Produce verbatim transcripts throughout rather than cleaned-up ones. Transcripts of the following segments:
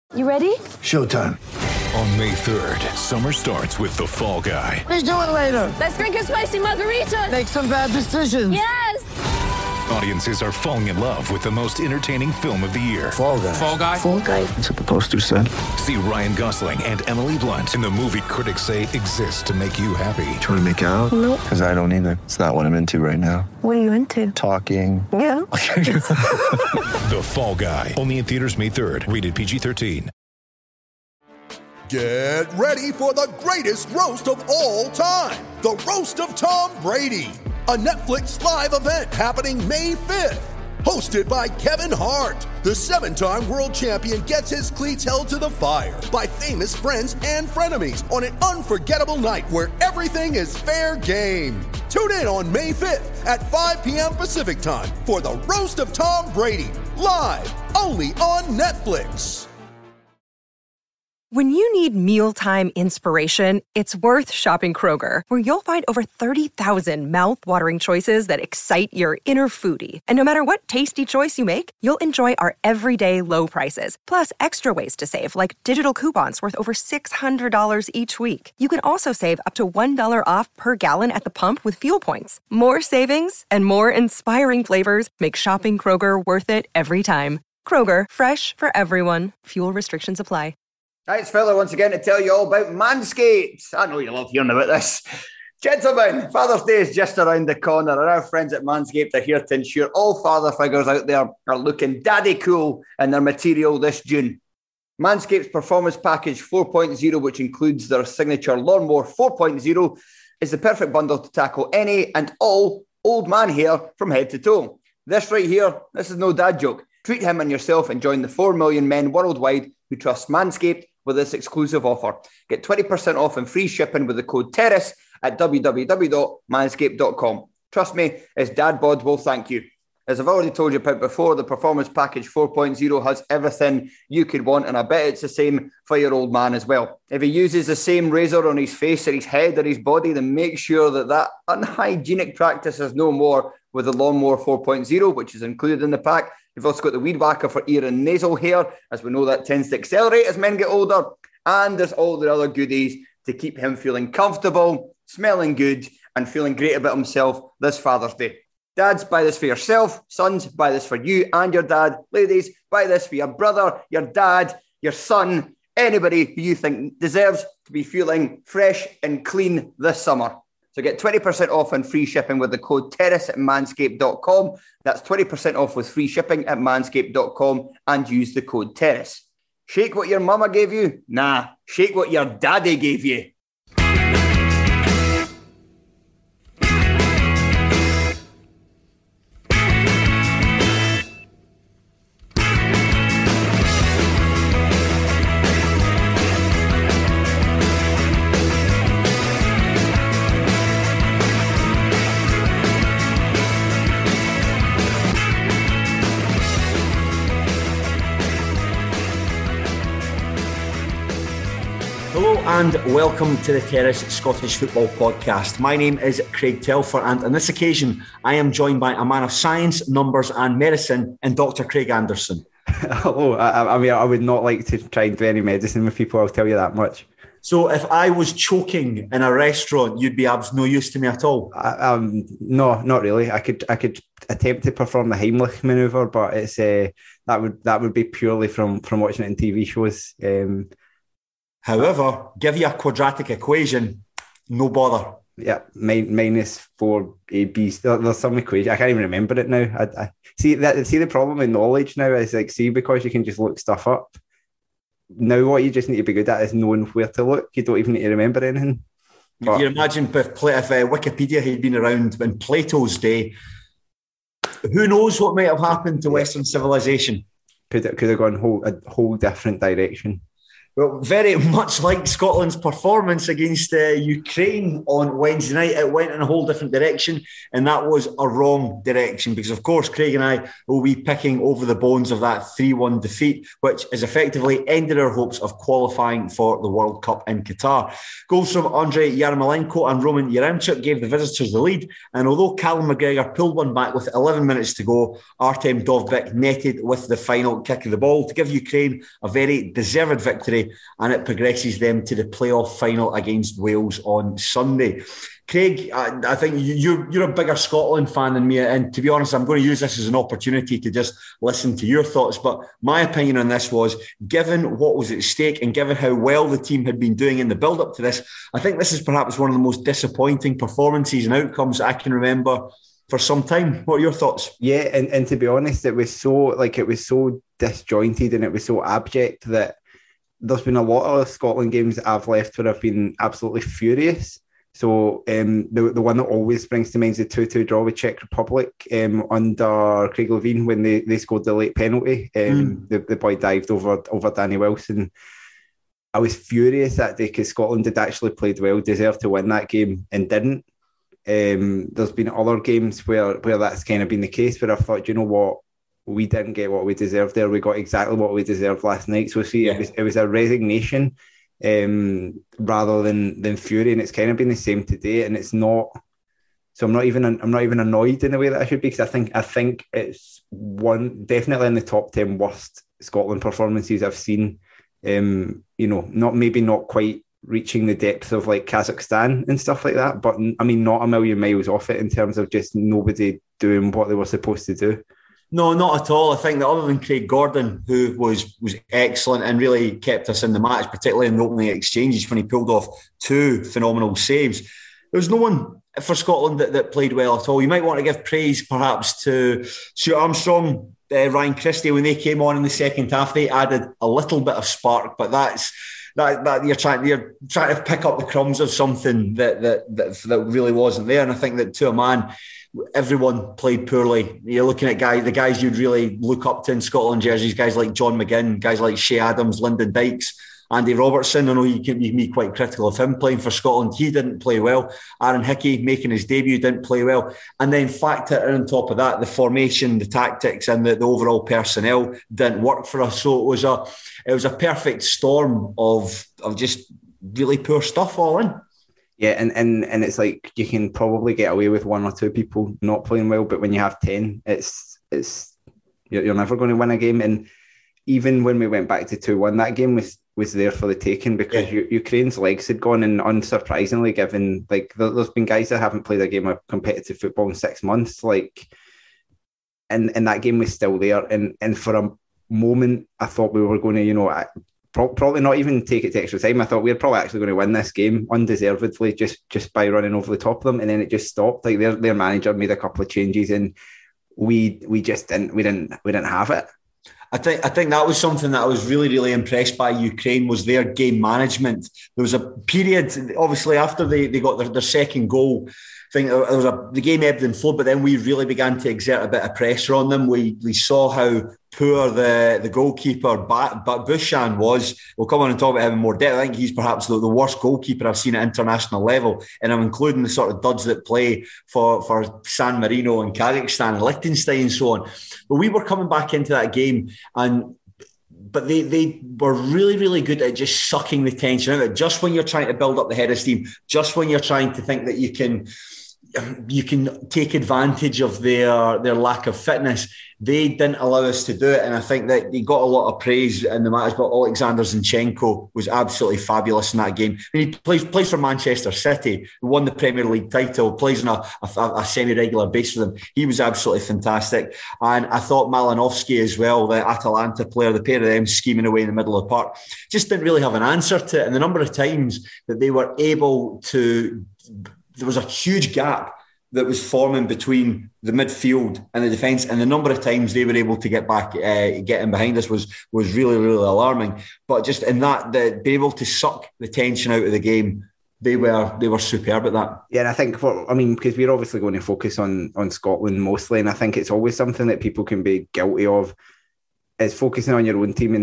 You ready? Showtime. On May third, summer starts with The Fall Guy. Let's do it later. Let's drink a spicy margarita. Make some bad decisions. Yes! Audiences are falling in love with the most entertaining film of the year. Fall Guy. Fall Guy? Fall Guy. That's what the poster said. See Ryan Gosling and Emily Blunt in the movie critics say exists to make you happy. Trying to make it out? Nope. Because I don't either. It's not what I'm into right now. What are you into? Talking. Yeah. The Fall Guy. Only in theaters May third. Rated P G thirteen. Get ready for the greatest roast of all time. The Roast of Tom Brady. A Netflix live event happening May fifth. Hosted by Kevin Hart. The seven-time world champion gets his cleats held to the fire by famous friends and frenemies on an unforgettable night where everything is fair game. Tune in on May fifth at five p.m. Pacific time for the Roast of Tom Brady. Live only on Netflix. When you need mealtime inspiration, it's worth shopping Kroger, where you'll find over thirty thousand mouth-watering choices that excite your inner foodie. And no matter what tasty choice you make, you'll enjoy our everyday low prices, plus extra ways to save, like digital coupons worth over six hundred dollars each week. You can also save up to one dollar off per gallon at the pump with fuel points. More savings and more inspiring flavors make shopping Kroger worth it every time. Kroger, fresh for everyone. Fuel restrictions apply. Hi, it's Fowler once again to tell you all about Manscaped. I know you love hearing about this. Gentlemen, Father's Day is just around the corner, and our friends at Manscaped are here to ensure all father figures out there are looking daddy cool in their material this June. Manscaped's Performance Package four point oh, which includes their signature Lawnmower four point oh, is the perfect bundle to tackle any and all old man hair from head to toe. This right here, this is no dad joke. Treat him and yourself and join the four million men worldwide who trust Manscaped with this exclusive offer. Get twenty percent off and free shipping with the code TERRACE at w w w dot manscaped dot com. Trust me, as Dad Bod will thank you. As I've already told you about before, the Performance Package four point oh has everything you could want, and I bet it's the same for your old man as well. If he uses the same razor on his face or his head or his body, then make sure that that unhygienic practice is no more with the Lawnmower four point oh, which is included in the pack. You've also got the Weed Whacker for ear and nasal hair, as we know that tends to accelerate as men get older. And there's all the other goodies to keep him feeling comfortable, smelling good, and feeling great about himself this Father's Day. Dads, buy this for yourself. Sons, buy this for you and your dad. Ladies, buy this for your brother, your dad, your son, anybody who you think deserves to be feeling fresh and clean this summer. So get twenty percent off and free shipping with the code TERRACE at manscaped dot com. That's twenty percent off with free shipping at manscaped dot com and use the code TERRACE. Shake what your mama gave you? Nah, shake what your daddy gave you. And welcome to the Terrace Scottish Football Podcast. My name is Craig Telfer, and on this occasion I am joined by a man of science, numbers and medicine in Doctor Craig Anderson. Hello. I, I mean, I would not like to try and do any medicine with people, I'll tell you that much. So if I was choking in a restaurant, you'd be abs no use to me at all? I, um, no, not really. I could I could attempt to perform the Heimlich manoeuvre, but it's uh, that would that would be purely from, from watching it in T V shows. Um However, give you a quadratic equation, no bother. Yeah, min- minus four A B. There's some equation. I can't even remember it now. I, I see that. See the problem with knowledge now is like, see, because you can just look stuff up. Now, what you just need to be good at is knowing where to look. You don't even need to remember anything. But, if you imagine if, if uh, Wikipedia had been around in Plato's day, who knows what might have happened to Western civilization? Could it could have gone whole, a whole different direction. Well, very much like Scotland's performance against uh, Ukraine on Wednesday night, it went in a whole different direction, and that was a wrong direction because, of course, Craig and I will be picking over the bones of that three one defeat, which has effectively ended our hopes of qualifying for the World Cup in Qatar. Goals from Andrei Yarmolenko and Roman Yaremchuk gave the visitors the lead, and although Callum McGregor pulled one back with eleven minutes to go, Artem Dovbyk netted with the final kick of the ball to give Ukraine a very deserved victory, and it progresses them to the playoff final against Wales on Sunday. Craig, I, I think you're, you're a bigger Scotland fan than me, and to be honest, I'm going to use this as an opportunity to just listen to your thoughts, but my opinion on this was, given what was at stake and given how well the team had been doing in the build-up to this, I think this is perhaps one of the most disappointing performances and outcomes I can remember for some time. What are your thoughts? Yeah, and, and to be honest, it was so like it was so disjointed and it was so abject that there's been a lot of Scotland games that I've left where I've been absolutely furious. So um, the the one that always springs to mind is the two two draw with Czech Republic um, under Craig Levein when they, they scored the late penalty. Um, mm. the, the boy dived over over Danny Wilson. I was furious that day because Scotland had actually played well, deserved to win that game and didn't. Um, there's been other games where, where that's kind of been the case, where I thought, you know what, we didn't get what we deserved there. We got exactly what we deserved last night. So see, yeah. it, was, it was a resignation um, rather than than fury, and it's kind of been the same today. And it's not. So I'm not even I'm not even annoyed in the way that I should be, because I think I think it's one definitely in the top ten worst Scotland performances I've seen. Um, you know, not maybe not quite reaching the depth of like Kazakhstan and stuff like that, but I mean, not a million miles off it in terms of just nobody doing what they were supposed to do. No, not at all. I think that other than Craig Gordon, who was was excellent and really kept us in the match, particularly in the opening exchanges when he pulled off two phenomenal saves, there was no one for Scotland that, that played well at all. You might want to give praise perhaps to Stuart Armstrong, uh, Ryan Christie, when they came on in the second half. They added a little bit of spark, but that's that, that you're trying you're trying to pick up the crumbs of something that that that, that really wasn't there. And I think that to a man, everyone played poorly. You're looking at guys, the guys you'd really look up to in Scotland jerseys, guys like John McGinn, guys like Shea Adams, Lyndon Dykes, Andy Robertson. I know you can, you can be quite critical of him playing for Scotland. He didn't play well. Aaron Hickey making his debut didn't play well. And then factor in on top of that, the formation, the tactics, and the, the overall personnel didn't work for us. So it was a it was a perfect storm of of just really poor stuff all in. Yeah, and, and, and it's like you can probably get away with one or two people not playing well, but when you have ten, it's it's you're, you're never going to win a game. And even when we went back to two one, that game was was there for the taking because yeah. U- Ukraine's legs had gone, and unsurprisingly, given like there, there's been guys that haven't played a game of competitive football in six months, like, and and that game was still there. And and for a moment, I thought we were going to, you know. I, Probably not even take it to extra time. I thought we were probably actually going to win this game undeservedly just, just by running over the top of them, and then it just stopped. Like their their manager made a couple of changes, and we we just didn't we didn't we didn't have it. I think I think that was something that I was really really impressed by Ukraine, was their game management. There was a period, obviously after they, they got their, their second goal, I think there was a, the game ebbed and flowed, but then we really began to exert a bit of pressure on them. We we saw how poor the, the goalkeeper but Bushan was. We'll come on and talk about him in more depth. I think he's perhaps the, the worst goalkeeper I've seen at international level, and I'm including the sort of duds that play for, for San Marino and Kazakhstan and Liechtenstein and so on. But we were coming back into that game, and but they they were really, really good at just sucking the tension out of it. Just when you're trying to build up the head of steam, just when you're trying to think that you can you can take advantage of their their lack of fitness, they didn't allow us to do it. And I think that he got a lot of praise in the match, but Alexander Zinchenko was absolutely fabulous in that game. I mean, he plays, plays for Manchester City, won the Premier League title, plays on a, a, a semi-regular basis for them. He was absolutely fantastic. And I thought Malinovsky as well, the Atalanta player, the pair of them scheming away in the middle of the park, just didn't really have an answer to it. And the number of times that they were able to... There was a huge gap that was forming between the midfield and the defence, and the number of times they were able to get back, uh, get in behind us was was really, really alarming. But just in that, the, be able to suck the tension out of the game, they were they were superb at that. Yeah, and I think, for, I mean, because we're obviously going to focus on on Scotland mostly, and I think it's always something that people can be guilty of, is focusing on your own team. And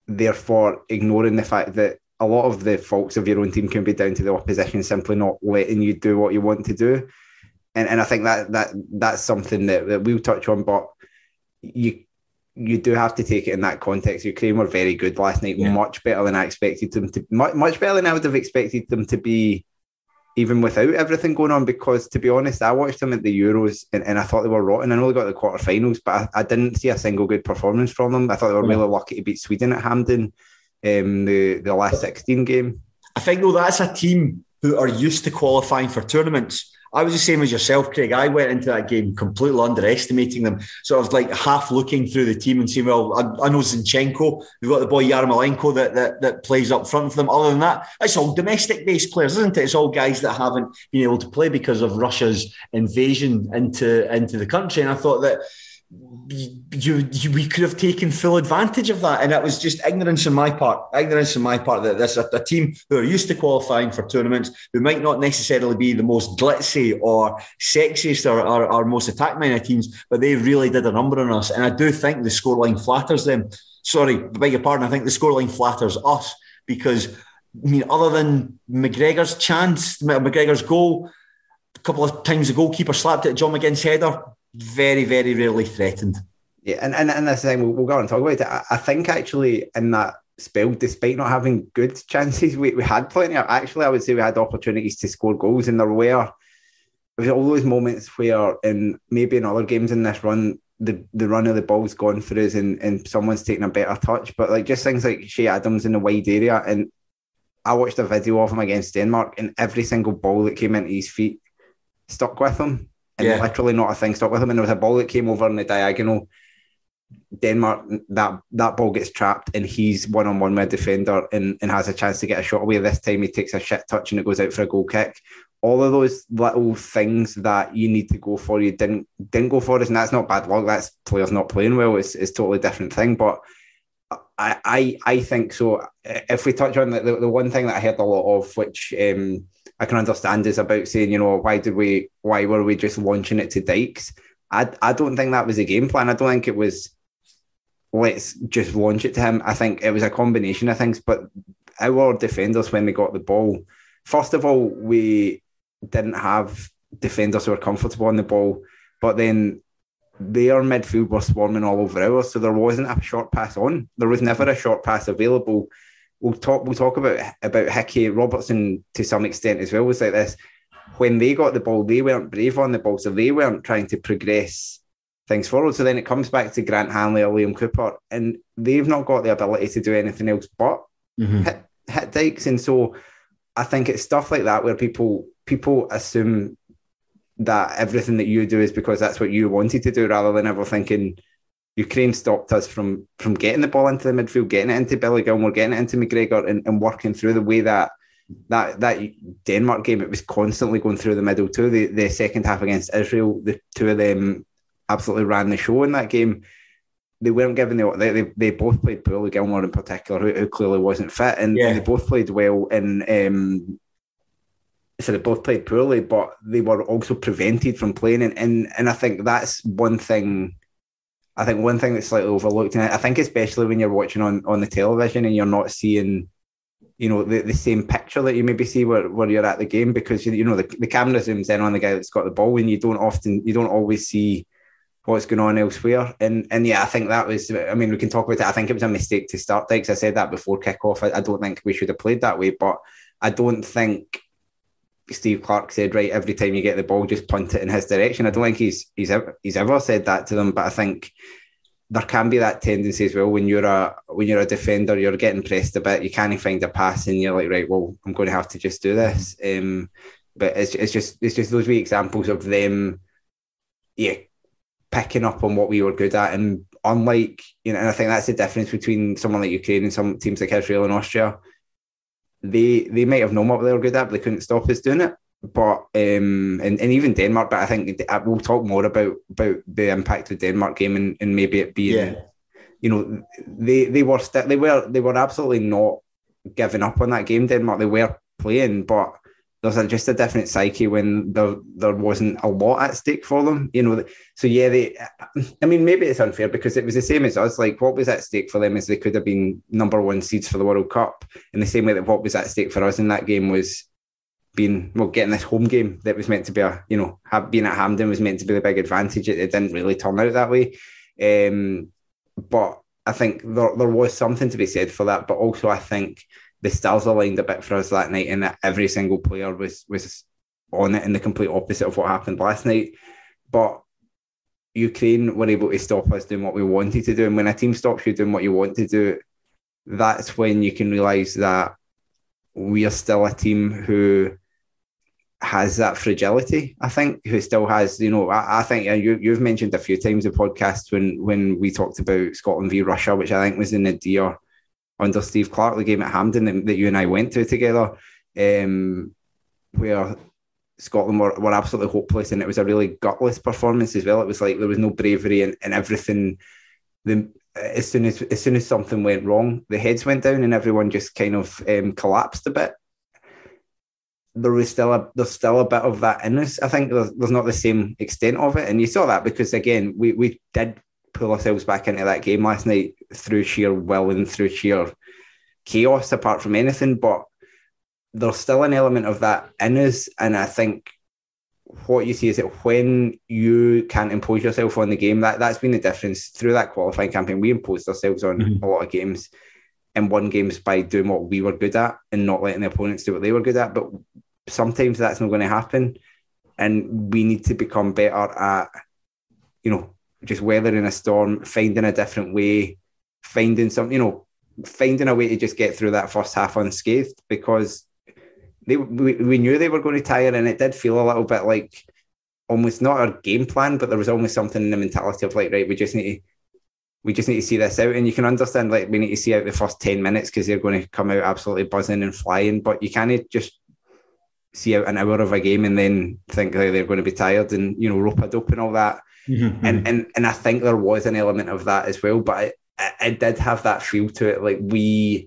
therefore ignoring the fact that a lot of the faults of your own team can be down to the opposition simply not letting you do what you want to do. And and I think that that that's something that, that we'll touch on, but you you do have to take it in that context. Ukraine were very good last night, yeah. much better than I expected them to, much, much better than I would have expected them to be, even without everything going on, because to be honest, I watched them at the Euros and, and I thought they were rotten. I know they got the quarterfinals, but I, I didn't see a single good performance from them. I thought they were really lucky to beat Sweden at Hampden, um, the, the last sixteen game. I think, though, that's a team who are used to qualifying for tournaments. I was the same as yourself, Craig. I went into that game completely underestimating them, sort of like half looking through the team and saying, well, I, I know Zinchenko, we've got the boy Yarmolenko that, that that plays up front for them. Other than that, it's all domestic-based players, isn't it? It's all guys that haven't been able to play because of Russia's invasion into, into the country. And I thought that You, you, we could have taken full advantage of that, and it was just ignorance on my part. Ignorance on my part that there's a, a team who are used to qualifying for tournaments, who might not necessarily be the most glitzy or sexiest or, or, or most attack-minded teams, but they really did a number on us. And I do think the scoreline flatters them. Sorry, beg your pardon. I think the scoreline flatters us because, I mean, other than McGregor's chance, McGregor's goal, a couple of times the goalkeeper slapped it at John McGinn's header. Very, very rarely threatened. Yeah, and, and, and this thing, we'll, we'll go on and talk about it. I, I think actually in that spell, despite not having good chances, we, we had plenty of, actually I would say we had opportunities to score goals, and there were, there was all those moments where, in maybe in other games in this run, the, the run of the ball's gone for us and, and someone's taken a better touch, but like just things like Shea Adams in the wide area, and I watched a video of him against Denmark, and every single ball that came into his feet stuck with him. And yeah. literally not a thing stuck with him. And there was a ball that came over in the diagonal. Denmark, that that ball gets trapped and he's one-on-one with a defender and, and has a chance to get a shot away. This time he takes a shit touch and it goes out for a goal kick. All of those little things that you need to go for, you didn't didn't go for us. And that's not bad luck. That's players not playing well. It's, it's a totally different thing. But I, I, I think so. If we touch on the, the, the one thing that I heard a lot of, which... Um, I can understand is about saying, you know, why did we, why were we just launching it to Dykes? I, I don't think that was a game plan. I don't think it was, let's just launch it to him. I think it was a combination of things, but our defenders, when they got the ball, first of all, we didn't have defenders who were comfortable on the ball, but then their midfield were swarming all over ours, so there wasn't a short pass on. There was never a short pass available. We'll talk. We'll talk about about Hickey, Robertson to some extent as well. Was like this when they got the ball, they weren't brave on the ball, so they weren't trying to progress things forward. So then it comes back to Grant Hanley or Liam Cooper, and they've not got the ability to do anything else but mm-hmm. hit hit Dykes. And so I think it's stuff like that where people people assume that everything that you do is because that's what you wanted to do, rather than ever thinking. Ukraine stopped us from from getting the ball into the midfield, getting it into Billy Gilmore, getting it into McGregor, and, and working through the way that that that Denmark game, it was constantly going through the middle too. The, the second half against Israel, the two of them absolutely ran the show in that game. They weren't given the they they, they both played poorly, Gilmore in particular, who, who clearly wasn't fit, and yeah. they both played well in. Um, so they both played poorly, but they were also prevented from playing, and and, and I think that's one thing. I think one thing that's slightly overlooked, and I think especially when you're watching on, on the television and you're not seeing, you know, the, the same picture that you maybe see where, where you're at the game, because, you know, the, the camera zooms in on the guy that's got the ball and you don't often, you don't always see what's going on elsewhere. And and yeah, I think that was, I mean, we can talk about it. I think it was a mistake to start Dykes. I said that before kickoff. I, I don't think we should have played that way, but I don't think Steve Clarke said, right, every time you get the ball, just punt it in his direction. I don't think he's he's ever he's ever said that to them, but I think there can be that tendency as well when you're a when you're a defender, you're getting pressed a bit, you can't find a pass, and you're like, right, well, I'm going to have to just do this. Um, but it's it's just it's just those wee examples of them, yeah, picking up on what we were good at, and unlike, you know, and I think that's the difference between someone like Ukraine and some teams like Israel and Austria. They they might have known what they were good at, but they couldn't stop us doing it. But um, and, and even Denmark. But I think we'll talk more about about the impact of the Denmark game and, and maybe it being, yeah. you know, they they were st- they were they were absolutely not giving up on that game. Denmark, they were playing, but there's a, just a different psyche when there there wasn't a lot at stake for them, you know. So yeah, they. I mean, maybe it's unfair because it was the same as us. Like, what was at stake for them is they could have been number one seeds for the World Cup, in the same way that what was at stake for us in that game was being well, getting this home game that was meant to be a, you know, have, being at Hampden was meant to be the big advantage. It, it didn't really turn out that way, um, but I think there there was something to be said for that. But also, I think the stars aligned a bit for us that night, and that every single player was was on it in the complete opposite of what happened last night. But Ukraine were able to stop us doing what we wanted to do. And when a team stops you doing what you want to do, that's when you can realise that we are still a team who has that fragility, I think, who still has, you know, I, I think you, you've mentioned a few times in the podcast when, when we talked about Scotland v Russia, which I think was in the Nadir under Steve Clarke, the game at Hampden that, that you and I went to together, um, where Scotland were, were absolutely hopeless, and it was a really gutless performance as well. It was like there was no bravery and, and everything. The, as soon as as soon as something went wrong, the heads went down and everyone just kind of um, collapsed a bit. There was still a there's still a bit of that in us. I think there's, there's not the same extent of it, and you saw that because again we we did pull ourselves back into that game last night through sheer will and through sheer chaos apart from anything, but there's still an element of that in us. And I think what you see is that when you can't impose yourself on the game, that, that's been the difference through that qualifying campaign. We imposed ourselves on mm-hmm. a lot of games and won games by doing what we were good at and not letting the opponents do what they were good at. But sometimes that's not going to happen, and we need to become better at, you know, just weathering a storm, finding a different way, finding some, you know, finding a way to just get through that first half unscathed, because they we, we knew they were going to tire, and it did feel a little bit like almost not our game plan, but there was almost something in the mentality of like, right, we just need to we just need to see this out. And you can understand, like, we need to see out the first ten minutes because they're going to come out absolutely buzzing and flying, but you can't just see out an hour of a game and then think that they're going to be tired and, you know, rope-a-dope and all that. Mm-hmm. And, and and I think there was an element of that as well, but it, it did have that feel to it. Like we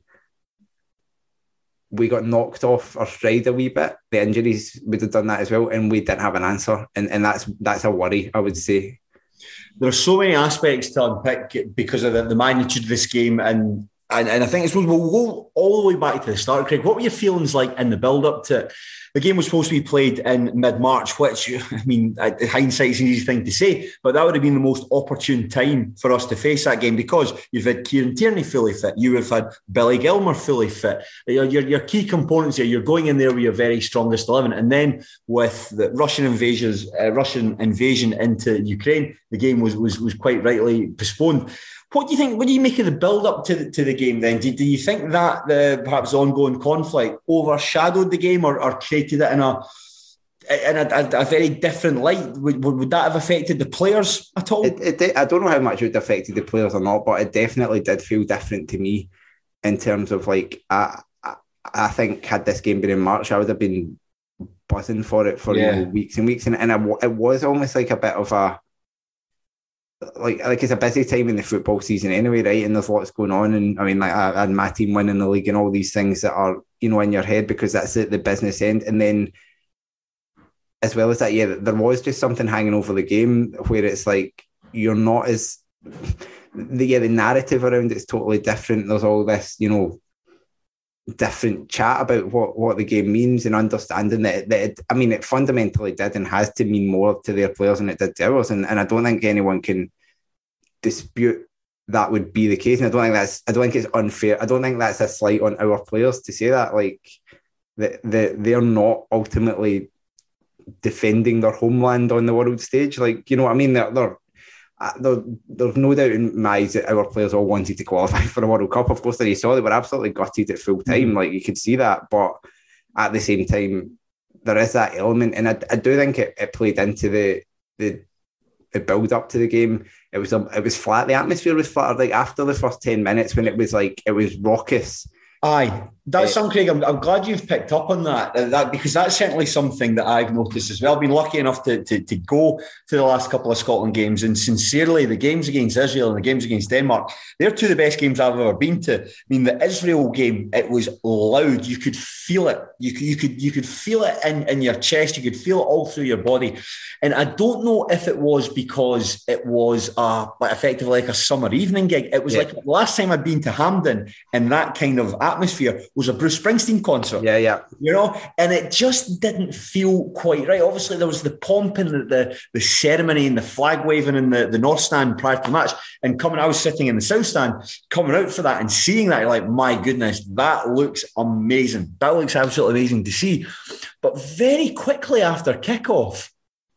we got knocked off our stride a wee bit. The injuries would have done that as well, and we didn't have an answer. And and that's that's a worry, I would say. There are so many aspects to unpick because of the, the magnitude of this game, and and, and I think it's, we'll go all the way back to the start, Craig. What were your feelings like in the build-up to it? The game was supposed to be played in mid-March, which, I mean, hindsight is an easy thing to say, but that would have been the most opportune time for us to face that game because you've had Kieran Tierney fully fit, you would have had Billy Gilmour fully fit. Your, your, your key components here, you're going in there with your very strongest eleven, and then with the Russian invasions, uh, Russian invasion into Ukraine, the game was was was quite rightly postponed. What do you think? What do you make of the build-up to the, to the game then? Do, do you think that the perhaps ongoing conflict overshadowed the game or, or created it in a in a, a, a very different light? Would, would that have affected the players at all? It, it, I don't know how much it would have affected the players or not, but it definitely did feel different to me in terms of like, I, I, I think had this game been in March, I would have been buzzing for it for yeah. you know, weeks and weeks. And, and it, it was almost like a bit of a, Like, like it's a busy time in the football season anyway, right? And there's lots going on. And I mean, like, I had my team winning the league and all these things that are, you know, in your head because that's at the business end. And then, as well as that, yeah, there was just something hanging over the game where it's like you're not as, the, yeah, the narrative around it's totally different. There's all this, you know, different chat about what, what the game means and understanding that, that it, I mean, it fundamentally did and has to mean more to their players than it did to ours. And, and I don't think anyone can dispute that would be the case. And I don't think that's, I don't think it's unfair. I don't think that's a slight on our players to say that. Like, that the, they're not ultimately defending their homeland on the world stage. Like, you know what I mean? They're, they're There, there's no doubt in my eyes that our players all wanted to qualify for the World Cup. Of course, that you saw they were absolutely gutted at full time. Mm-hmm. Like, you could see that, but at the same time, there is that element, and I, I do think it, it played into the the, the build up to the game. It was a, it was flat. The atmosphere was flat. Like after the first ten minutes, when it was like it was raucous, Aye, that's Uh, something, Craig. I'm, I'm glad you've picked up on that, uh, that because that's certainly something that I've noticed as well. I've been lucky enough to, to, to go to the last couple of Scotland games, and sincerely, the games against Israel and the games against Denmark, they're two of the best games I've ever been to. I mean, the Israel game, it was loud. You could feel it. You could you could you could feel it in, in your chest. You could feel it all through your body. And I don't know if it was because it was uh, like effectively like a summer evening gig. It was Yeah. like the last time I'd been to Hampden in that kind of atmosphere was a Bruce Springsteen concert. Yeah, yeah. You know, and it just didn't feel quite right. Obviously, there was the pomp and the, the, the ceremony and the flag waving in the, the North Stand prior to the match. And coming, I was sitting in the South Stand, coming out for that and seeing that, you're like, my goodness, that looks amazing. That looks absolutely amazing to see. But very quickly after kickoff,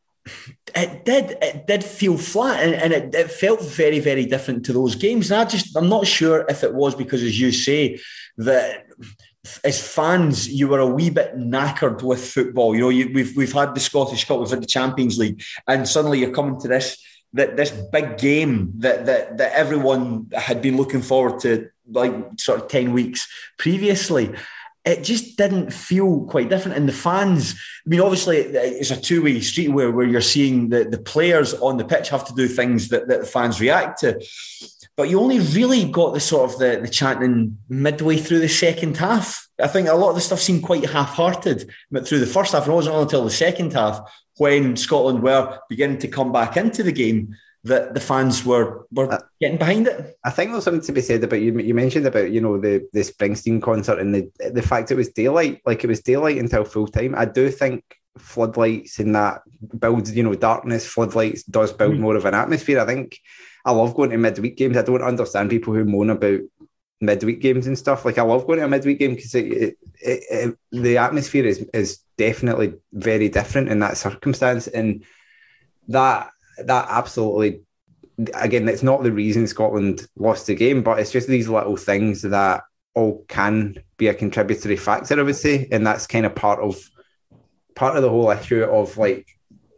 it did it did feel flat, and, and it, it felt very, very different to those games. And I just, I'm not sure if it was because, as you say, that as fans, you were a wee bit knackered with football. You know, you, we've we've had the Scottish Cup, we've had the Champions League, and suddenly you're coming to this that this big game that that that everyone had been looking forward to, like sort of ten weeks previously. It just didn't feel quite different. And the fans, I mean, obviously it's a two-way street where, where you're seeing the, the players on the pitch have to do things that, that the fans react to. But you only really got the sort of the, the chanting midway through the second half. I think a lot of the stuff seemed quite half-hearted but through the first half. And it wasn't until the second half when Scotland were beginning to come back into the game that the fans were were uh, getting behind it. I think there's something to be said about, you You mentioned about, you know, the, the Springsteen concert and the the fact it was daylight, like it was daylight until full time. I do think floodlights and that builds, you know, darkness, floodlights does build mm-hmm. more of an atmosphere. I think I love going to midweek games. I don't understand people who moan about midweek games and stuff. Like, I love going to a midweek game because it, it, it, it, the atmosphere is is definitely very different in that circumstance, and that that absolutely, again, it's not the reason Scotland lost the game, but it's just these little things that all can be a contributory factor, I would say, and that's kind of part of part of the whole issue of, like,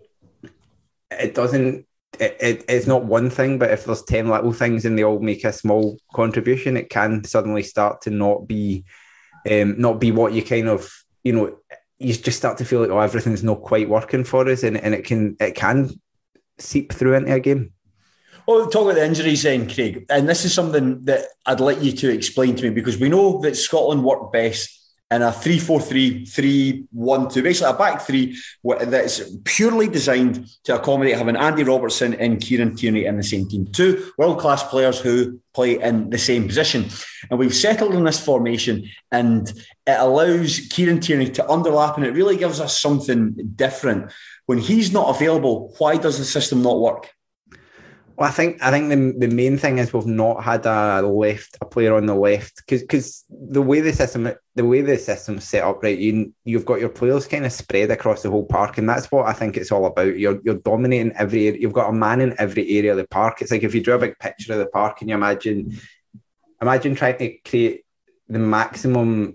it doesn't it, it it's not one thing, but if there's ten little things and they all make a small contribution, it can suddenly start to not be um, not be what you kind of, you know, you just start to feel like, oh, everything's not quite working for us, and, and it can it can seep through into a game. Well, talk about the injuries then, Craig, and this is something that I'd like you to explain to me, because we know that Scotland work best in a three four three, three one two, basically a back three that's purely designed to accommodate having Andy Robertson and Kieran Tierney in the same team. Two world-class players who play in the same position. And we've settled on this formation, and it allows Kieran Tierney to underlap, and it really gives us something different. When he's not available, why does the system not work? Well, I think I think the the main thing is we've not had a left a player on the left, because because the way the system the way the system's set up, right, you you've got your players kind of spread across the whole park, and that's what I think it's all about. You're you're dominating every area. You've got a man in every area of the park. It's like if you draw a big picture of the park and you imagine imagine trying to create the maximum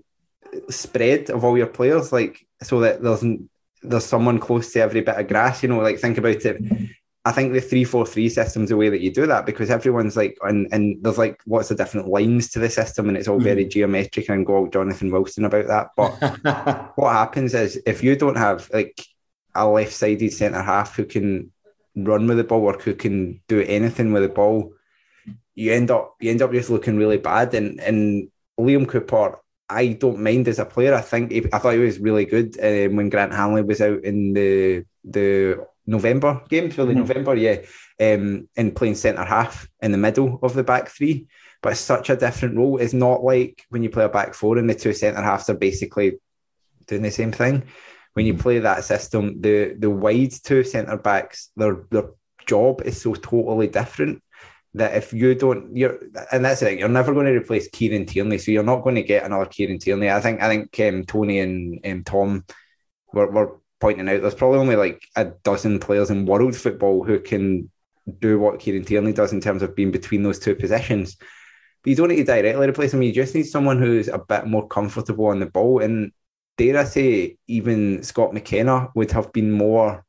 spread of all your players, like so that there's there's someone close to every bit of grass. You know, like think about it. I think the three four three system's the way that you do that, because everyone's like, and, and there's like lots of different lines to the system, and it's all very mm. geometric, and go all Jonathan Wilson about that. But what happens is, if you don't have like a left-sided centre half who can run with the ball or who can do anything with the ball, you end up you end up just looking really bad. And and Liam Cooper, I don't mind as a player. I think he, I thought he was really good um, when Grant Hanley was out in the the November games, really mm-hmm. November, yeah, um, and playing centre half in the middle of the back three. But it's such a different role. It's not like when you play a back four and the two centre halves are basically doing the same thing. When you play that system, the the wide two centre backs, their their job is so totally different that if you don't, you're, and that's it, you're never going to replace Kieran Tierney, so you're not going to get another Kieran Tierney. I think I think um, Tony and um, Tom were, were pointing out there's probably only like a dozen players in world football who can do what Kieran Tierney does in terms of being between those two positions. But you don't need to directly replace him. You just need someone who's a bit more comfortable on the ball. And dare I say, even Scott McKenna would have been more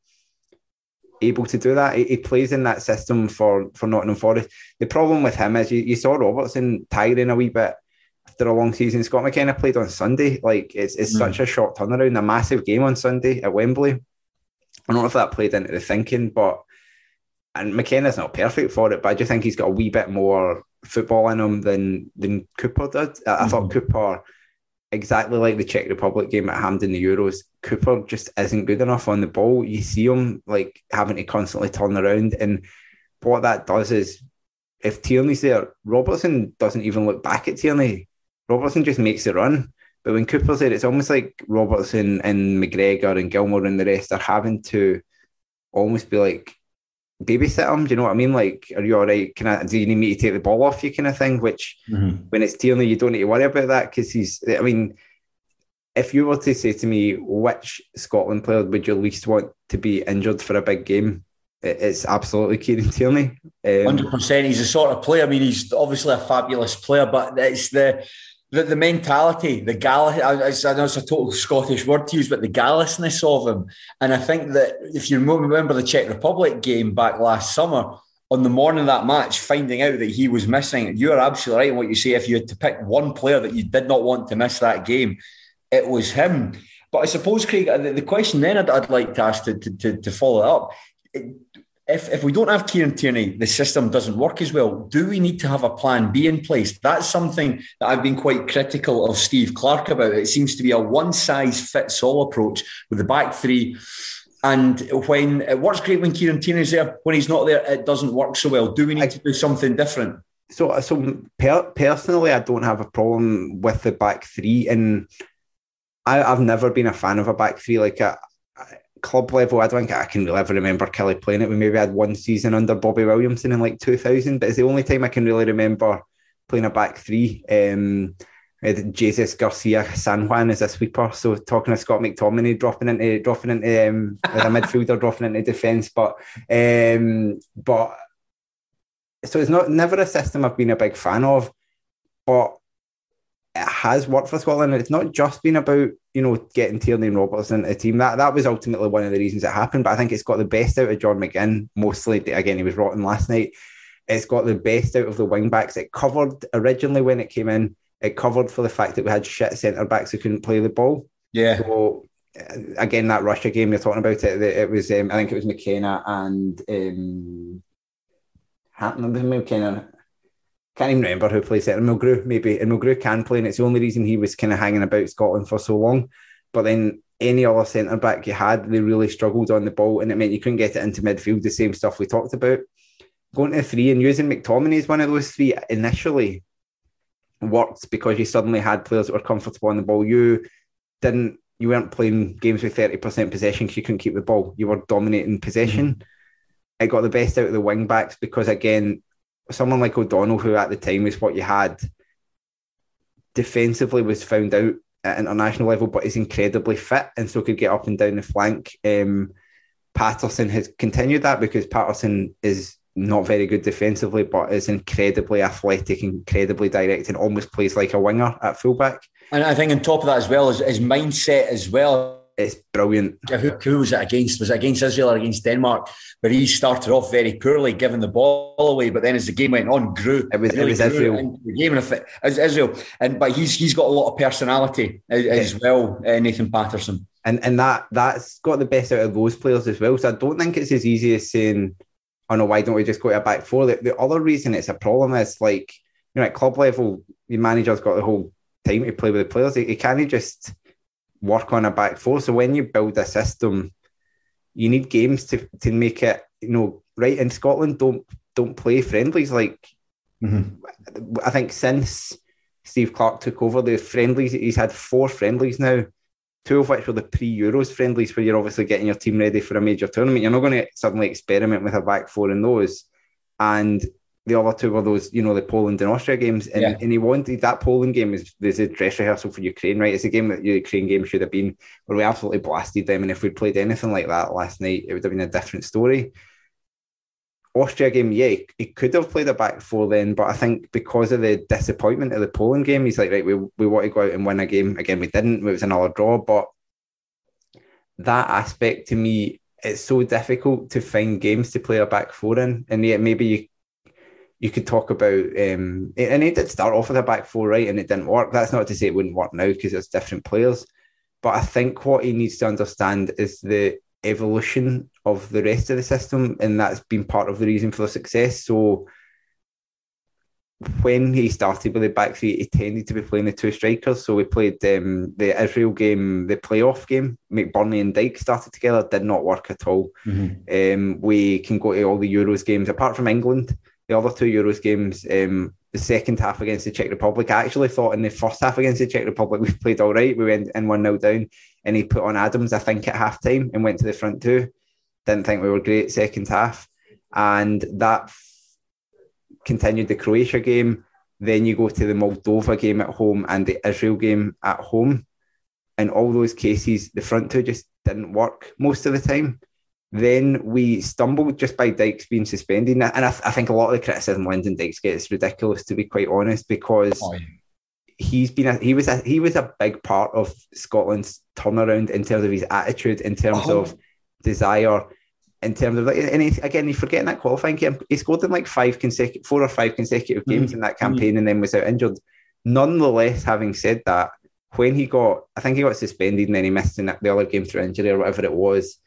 able to do that. He, he plays in that system for, for Nottingham Forest. The problem with him is you, you saw Robertson tiring a wee bit. after a long season. Scott McKenna played on Sunday. Like, it's it's mm. such a short turnaround, a massive game on Sunday at Wembley. I don't know if that played into the thinking, but and McKenna's not perfect for it, but I just think he's got a wee bit more football in him than than Cooper did. I, I mm. thought Cooper, exactly like the Czech Republic game at Hampden the Euros, Cooper just isn't good enough on the ball. You see him like having to constantly turn around, and what that does is, if Tierney's there, Robertson doesn't even look back at Tierney. Robertson just makes the run. But when Cooper's there, it's almost like Robertson and McGregor and Gilmour and the rest are having to almost be like, babysit him. Do you know what I mean? Like, are you all right? Can I, do you need me to take the ball off you, kind of thing? Which, mm-hmm. when it's Tierney, you don't need to worry about that, because he's, I mean, if you were to say to me, which Scotland player would you least want to be injured for a big game? It's absolutely Kieran Tierney. Um, one hundred percent. He's the sort of player, I mean, he's obviously a fabulous player, but it's the the, the mentality, the gall. I, I know it's a total Scottish word to use, but the gallousness of him. And I think that if you remember the Czech Republic game back last summer, on the morning of that match, finding out that he was missing, you're absolutely right in what you say. If you had to pick one player that you did not want to miss that game, it was him. But I suppose, Craig, the, the question then I'd, I'd like to ask to, to, to follow it up, If if we don't have Kieran Tierney, the system doesn't work as well. Do we need to have a plan B in place? That's something that I've been quite critical of Steve Clarke about. It seems to be a one-size-fits-all approach with the back three. And when it works great when Kieran Tierney's there, when he's not there, it doesn't work so well. Do we need I, to do something different? So, so per, personally, I don't have a problem with the back three. And I, I've never been a fan of a back three. Like a, club level, I don't think I can really ever remember Kelly playing it. We maybe had one season under Bobby Williamson in like two thousand, but it's the only time I can really remember playing a back three. Um, Jesus Garcia San Juan is a sweeper, so talking to Scott McTominay dropping into dropping into um, as a midfielder, dropping into defence, but um, but so it's not never a system I've been a big fan of, but it has worked for Scotland. It's not just been about, you know, getting Tierney and Robertson into the team. That that was ultimately one of the reasons it happened. But I think it's got the best out of John McGinn, mostly. Again, he was rotten last night. It's got the best out of the wing backs. It covered originally when it came in. It covered for the fact that we had shit centre backs who couldn't play the ball. Yeah. So again, that Russia game you're talking about, it. It was um, I think it was McKenna and um, Hatton, McKenna. Can't even remember who plays it. And Mulgrew, maybe. And Mulgrew can play, and it's the only reason he was kind of hanging about Scotland for so long. But then any other centre-back you had, they really struggled on the ball, and it meant you couldn't get it into midfield, the same stuff we talked about. Going to three and using McTominay as one of those three initially worked because you suddenly had players that were comfortable on the ball. You didn't, you weren't playing games with thirty percent possession because you couldn't keep the ball. You were dominating possession. Mm-hmm. It got the best out of the wing-backs because, again, someone like O'Donnell, who at the time was what you had, defensively was found out at international level, but is incredibly fit and so could get up and down the flank. Um, Patterson has continued that because Patterson is not very good defensively, but is incredibly athletic, incredibly direct, and almost plays like a winger at fullback. And I think on top of that as well, his, his mindset as well. It's brilliant. Who, who was it against? Was it against Israel or against Denmark? Where he started off very poorly, giving the ball away, but then as the game went on, grew. It was, really it was Israel. The game as Israel, and but he's he's got a lot of personality as, yeah. as well. Uh, Nathan Patterson, and and that that's got the best out of those players as well. So I don't think it's as easy as saying, "Oh no, why don't we just go to a back four?" The, the other reason it's a problem is, like, you know, at club level, your manager's got the whole time to play with the players. He, he can't just work on a back four. So when you build a system, you need games to to make it, you know, right. In Scotland, don't don't play friendlies. Like, mm-hmm. I think since Steve Clarke took over, the friendlies, he's had four friendlies now, two of which were the pre-Euros friendlies, where you're obviously getting your team ready for a major tournament. You're not going to suddenly experiment with a back four in those. And the other two were those, you know, the Poland and Austria games. And, yeah. and he wanted that Poland game is there's a dress rehearsal for Ukraine, right? It's a game that the Ukraine game should have been, where we absolutely blasted them. And if we'd played anything like that last night, it would have been a different story. Austria game, yeah, he could have played a back four then, but I think because of the disappointment of the Poland game, he's like, right, we, we want to go out and win a game. Again, we didn't. It was another draw. But that aspect, to me, it's so difficult to find games to play a back four in. And yet maybe you you could talk about, um, and he did start off with a back four, right, and it didn't work. That's not to say it wouldn't work now because it's different players. But I think what he needs to understand is the evolution of the rest of the system, and that's been part of the reason for the success. So when he started with the back three, he tended to be playing the two strikers. So we played um, the Israel game, the playoff game. McBurney and Dyke started together, did not work at all. Mm-hmm. Um, we can go to all the Euros games, apart from England, the other two Euros games, um, the second half against the Czech Republic. I actually thought in the first half against the Czech Republic, we played all right. We went in one nil down, and he put on Adams, I think, at half time and went to the front two. Didn't think we were great second half. And that continued the Croatia game. Then you go to the Moldova game at home and the Israel game at home. In all those cases, the front two just didn't work most of the time. Then we stumbled just by Dykes being suspended. And I, I think a lot of the criticism Lyndon Dykes gets is ridiculous, to be quite honest, because oh, yeah. he's been a, he was a, he was a big part of Scotland's turnaround in terms of his attitude, in terms oh. of desire, in terms of, like, and he, again, he's forgetting that qualifying game. He scored in like five consecutive, four or five consecutive games mm-hmm. in that campaign, mm-hmm. and then was out injured. Nonetheless, having said that, when he got, I think he got suspended and then he missed the other game through injury or whatever it was,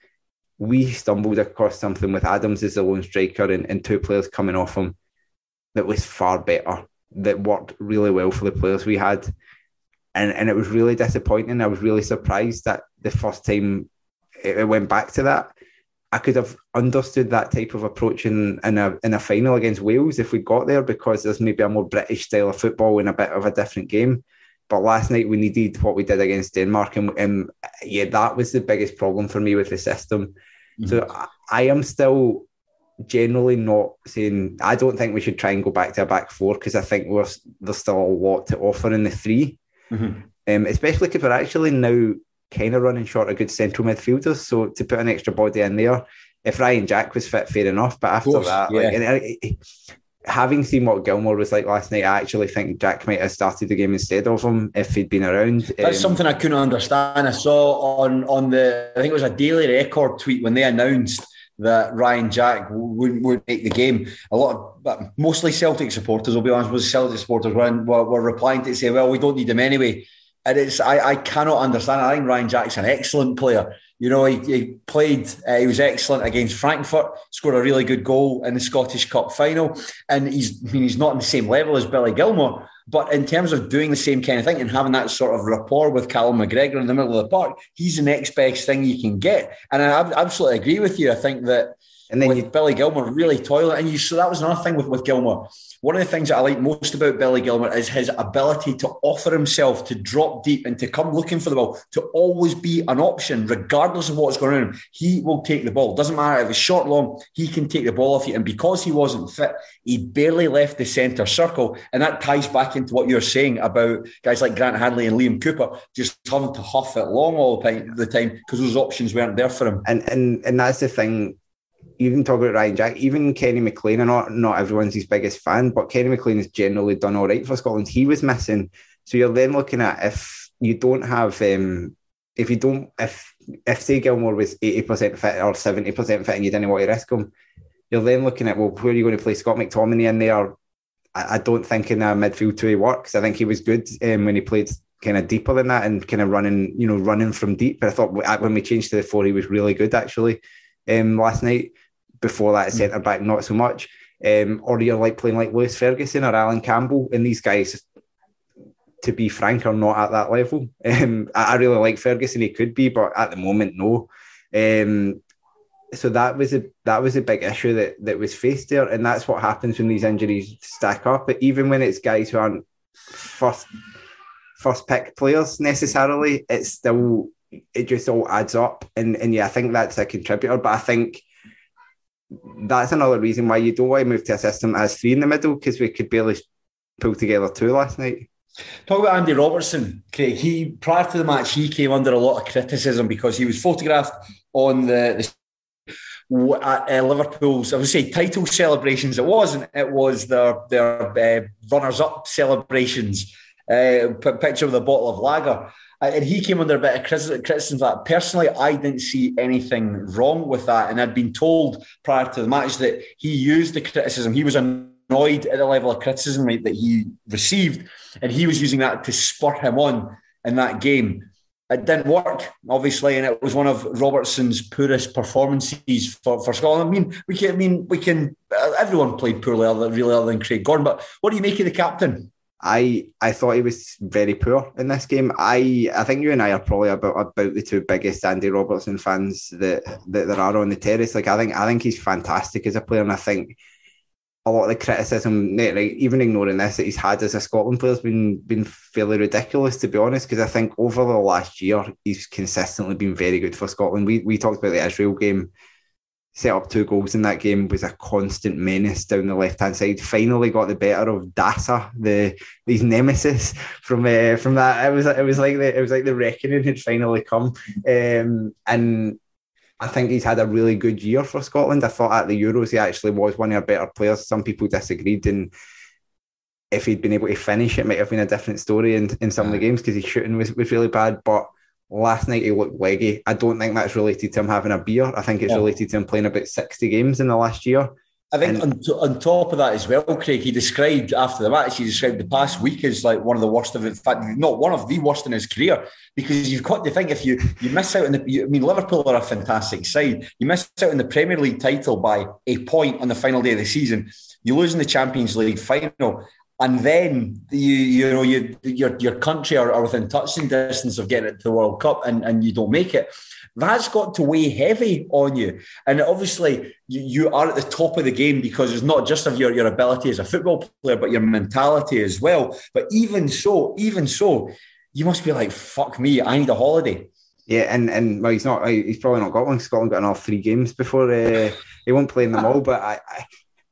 we stumbled across something with Adams as the lone striker and, and two players coming off him that was far better, that worked really well for the players we had. And, and it was really disappointing. I was really surprised that the first time it, it went back to that. I could have understood that type of approach in, in a in a final against Wales if we got there, because there's maybe a more British style of football and a bit of a different game. But last night we needed what we did against Denmark, and, and yeah, that was the biggest problem for me with the system. Mm-hmm. So I, I am still generally not saying, I don't think we should try and go back to a back four, because I think we're, there's still a lot to offer in the three, mm-hmm. um, especially because we're actually now kind of running short of good central midfielders. So to put an extra body in there, if Ryan Jack was fit, fair enough. But after course, that, yeah. like, and it, it, having seen what Gilmour was like last night, I actually think Jack might have started the game instead of him if he'd been around. That's um, something I couldn't understand. I saw on, on the, I think it was a Daily Record tweet when they announced that Ryan Jack wouldn't would make the game. A lot of, mostly Celtic supporters, I'll be honest, was Celtic supporters were, were, were replying to say, well, we don't need him anyway. And it's, I, I cannot understand. I think Ryan Jack's an excellent player. You know, he, he played, uh, he was excellent against Frankfurt, scored a really good goal in the Scottish Cup final. And he's, I mean, he's not on the same level as Billy Gilmour, but in terms of doing the same kind of thing and having that sort of rapport with Callum McGregor in the middle of the park, he's the next best thing you can get. And I absolutely agree with you. I think that and then with you, Billy Gilmour really toiling, and you, so that was another thing with, with Gilmour. One of the things that I like most about Billy Gilmour is his ability to offer himself, to drop deep and to come looking for the ball, to always be an option, regardless of what's going on. He will take the ball. Doesn't matter if it's short, long, he can take the ball off you. And because he wasn't fit, he barely left the centre circle. And that ties back into what you're saying about guys like Grant Hanley and Liam Cooper just having to huff it long all the time because those options weren't there for him. And and and that's the thing. Even talk about Ryan Jack, even Kenny McLean, and not, not everyone's his biggest fan, but Kenny McLean has generally done all right for Scotland. He was missing. So you're then looking at if you don't have, um, if you don't, if, if say Gilmour was eighty percent fit or seventy percent fit and you didn't want to risk him, you're then looking at, well, who are you going to play Scott McTominay in there? I, I don't think in a midfield two he works. I think he was good um, when he played kind of deeper than that and kind of running, you know, running from deep. But I thought when we changed to the four, he was really good actually um, last night. Before that, centre back, not so much. Um, or you're like playing like Lewis Ferguson or Alan Campbell, and these guys, to be frank, are not at that level. Um, I, I really like Ferguson; he could be, but at the moment, no. Um, so that was a that was a big issue that that was faced there, and that's what happens when these injuries stack up. But even when it's guys who aren't first first pick players necessarily, it's still it just all adds up, and and yeah, I think that's a contributor. But I think that's another reason why you don't want to move to a system that has three in the middle, because we could barely pull together two last night. Talk about Andy Robertson, Craig. He prior to the match, he came under a lot of criticism because he was photographed on the, the at uh, Liverpool's, I would say, title celebrations. It wasn't. It was their their uh, runners-up celebrations. Uh, picture with a bottle of lager. And he came under a bit of criticism for that. Personally, I didn't see anything wrong with that. And I'd been told prior to the match that he used the criticism. He was annoyed annoyed at the level of criticism, right, that he received, and he was using that to spur him on in that game. It didn't work, obviously, and it was one of Robertson's poorest performances for, for Scotland. I mean, we can, I mean, we can. Uh, everyone played poorly, other, really, other than Craig Gordon. But what do you make of the captain? I I thought he was very poor in this game. I I think you and I are probably about about the two biggest Andy Robertson fans that, that there are on the terrace. Like I think I think he's fantastic as a player, and I think a lot of the criticism, like, even ignoring this, that he's had as a Scotland player has been been fairly ridiculous, to be honest. Because I think over the last year he's consistently been very good for Scotland. We we talked about the Israel game. Set up two goals in that game, was a constant menace down the left-hand side. Finally got the better of Dasa, the his nemesis from uh, from that. It was it was like the it was like the reckoning had finally come, um, and I think he's had a really good year for Scotland. I thought at the Euros he actually was one of our better players. Some people disagreed, and if he'd been able to finish, it might have been a different story in, in some of the games because his shooting was, was really bad. But last night he looked leggy. I don't think that's related to him having a beer. I think it's yeah. related to him playing about sixty games in the last year. I think and, on, to, on top of that as well, Craig, he described after the match, he described the past week as like one of the worst of it. In fact, not one of the worst in his career, because you've got to think if you you miss out on the, you, I mean, Liverpool are a fantastic side. You miss out on the Premier League title by a point on the final day of the season. You lose in the Champions League final. And then you you know you your your country are, are within touching distance of getting it to the World Cup, and, and you don't make it. That's got to weigh heavy on you. And obviously you, you are at the top of the game because it's not just of your, your ability as a football player, but your mentality as well. But even so, even so, you must be like, fuck me, I need a holiday. Yeah, and and well, he's not. He's probably not got one. Scotland got another three games before uh, he won't play in them all. But I, I,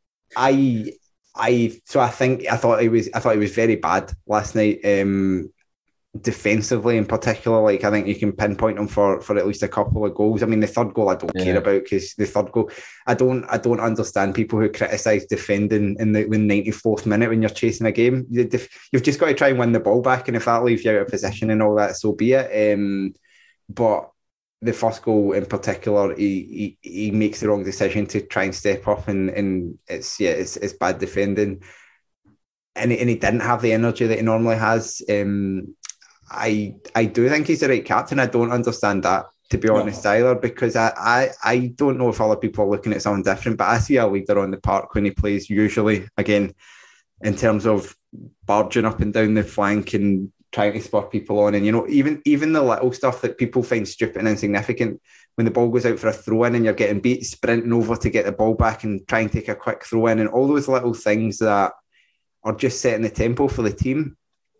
I I so I think I thought he was I thought he was very bad last night, um, defensively in particular. Like I think you can pinpoint him for, for at least a couple of goals. I mean, the third goal I don't yeah. care about because the third goal I don't I don't understand people who criticise defending in the, the ninety-fourth minute when you're chasing a game. You've just got to try and win the ball back, and if that leaves you out of position and all that, so be it. Um, but the first goal in particular, he, he he makes the wrong decision to try and step up, and, and it's yeah, it's it's bad defending, and he, and he didn't have the energy that he normally has. Um, I I do think he's the right captain. I don't understand that, to be honest, no. either, because I, I I don't know if other people are looking at something different, but I see a leader on the park when he plays. Usually, again, in terms of barging up and down the flank and trying to spur people on, and you know, even even the little stuff that people find stupid and insignificant, when the ball goes out for a throw in and you're getting beat, sprinting over to get the ball back and try and take a quick throw in, and all those little things that are just setting the tempo for the team.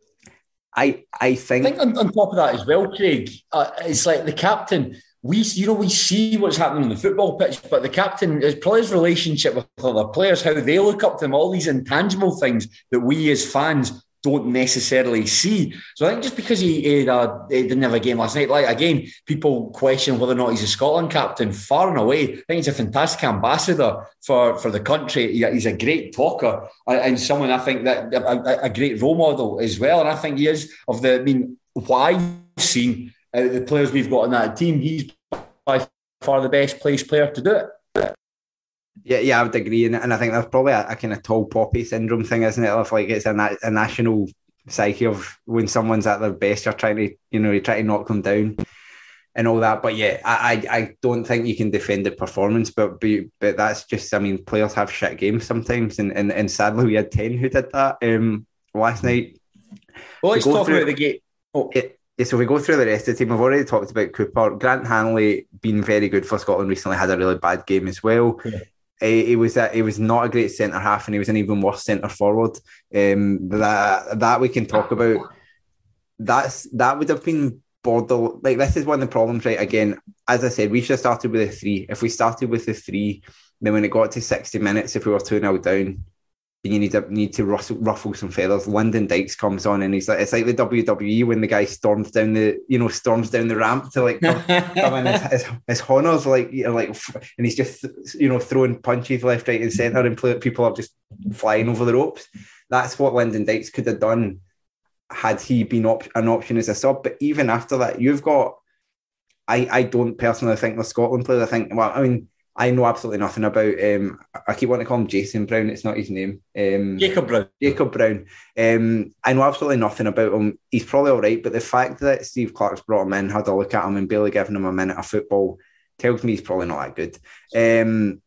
I I think, I think on, on top of that as well, Craig, uh, it's like the captain. We you know we see what's happening on the football pitch, but the captain, his players' relationship with other players, how they look up to him, all these intangible things that we as fans don't necessarily see. So I think just because he, he, uh, he didn't have a game last night, like again, people question whether or not he's a Scotland captain. Far and away, I think he's a fantastic ambassador for, for the country. He, he's a great talker and someone I think that a, a great role model as well. And I think he is of the. I mean, what I've seen out of the players we've got on that team, he's by far the best placed player to do it. Yeah, yeah, I would agree, and, and I think that's probably a, a kind of tall poppy syndrome thing, isn't it? If like it's a, na- a national psyche of when someone's at their best, you're trying to, you know, you try to knock them down and all that. But yeah, I, I, I don't think you can defend the performance, but, but but that's just, I mean, players have shit games sometimes, and and, and sadly we had ten who did that um, last night. Well, let's talk through, about the game. Oh. Yeah, yeah, so we go through the rest of the team. We've already talked about Cooper. Grant Hanley been very good for Scotland recently, had a really bad game as well. Yeah. Uh, he was a, he was not a great centre half, and he was an even worse centre forward. Um, that that we can talk about. That's that would have been border. Like this is one of the problems, right? Again, as I said, we should have started with a three. If we started with the three, then when it got to sixty minutes, if we were two nil down, you need to need to ruffle, ruffle some feathers. Lyndon Dykes comes on, and he's like, it's like the W W E when the guy storms down the, you know, storms down the ramp to like come, come in. His, his, his honours like, you know, like, and he's just, you know, throwing punches left, right, and centre, and play, people are just flying over the ropes. That's what Lyndon Dykes could have done had he been op- an option as a sub. But even after that, you've got, I I don't personally think the Scotland players. I think, well, I mean, I know absolutely nothing about. Um, I keep wanting to call him Jason Brown. It's not his name. Um, Jacob Brown. Jacob Brown. Um, I know absolutely nothing about him. He's probably all right, but the fact that Steve Clarke's brought him in, had a look at him, and barely given him a minute of football tells me he's probably not that good. Um,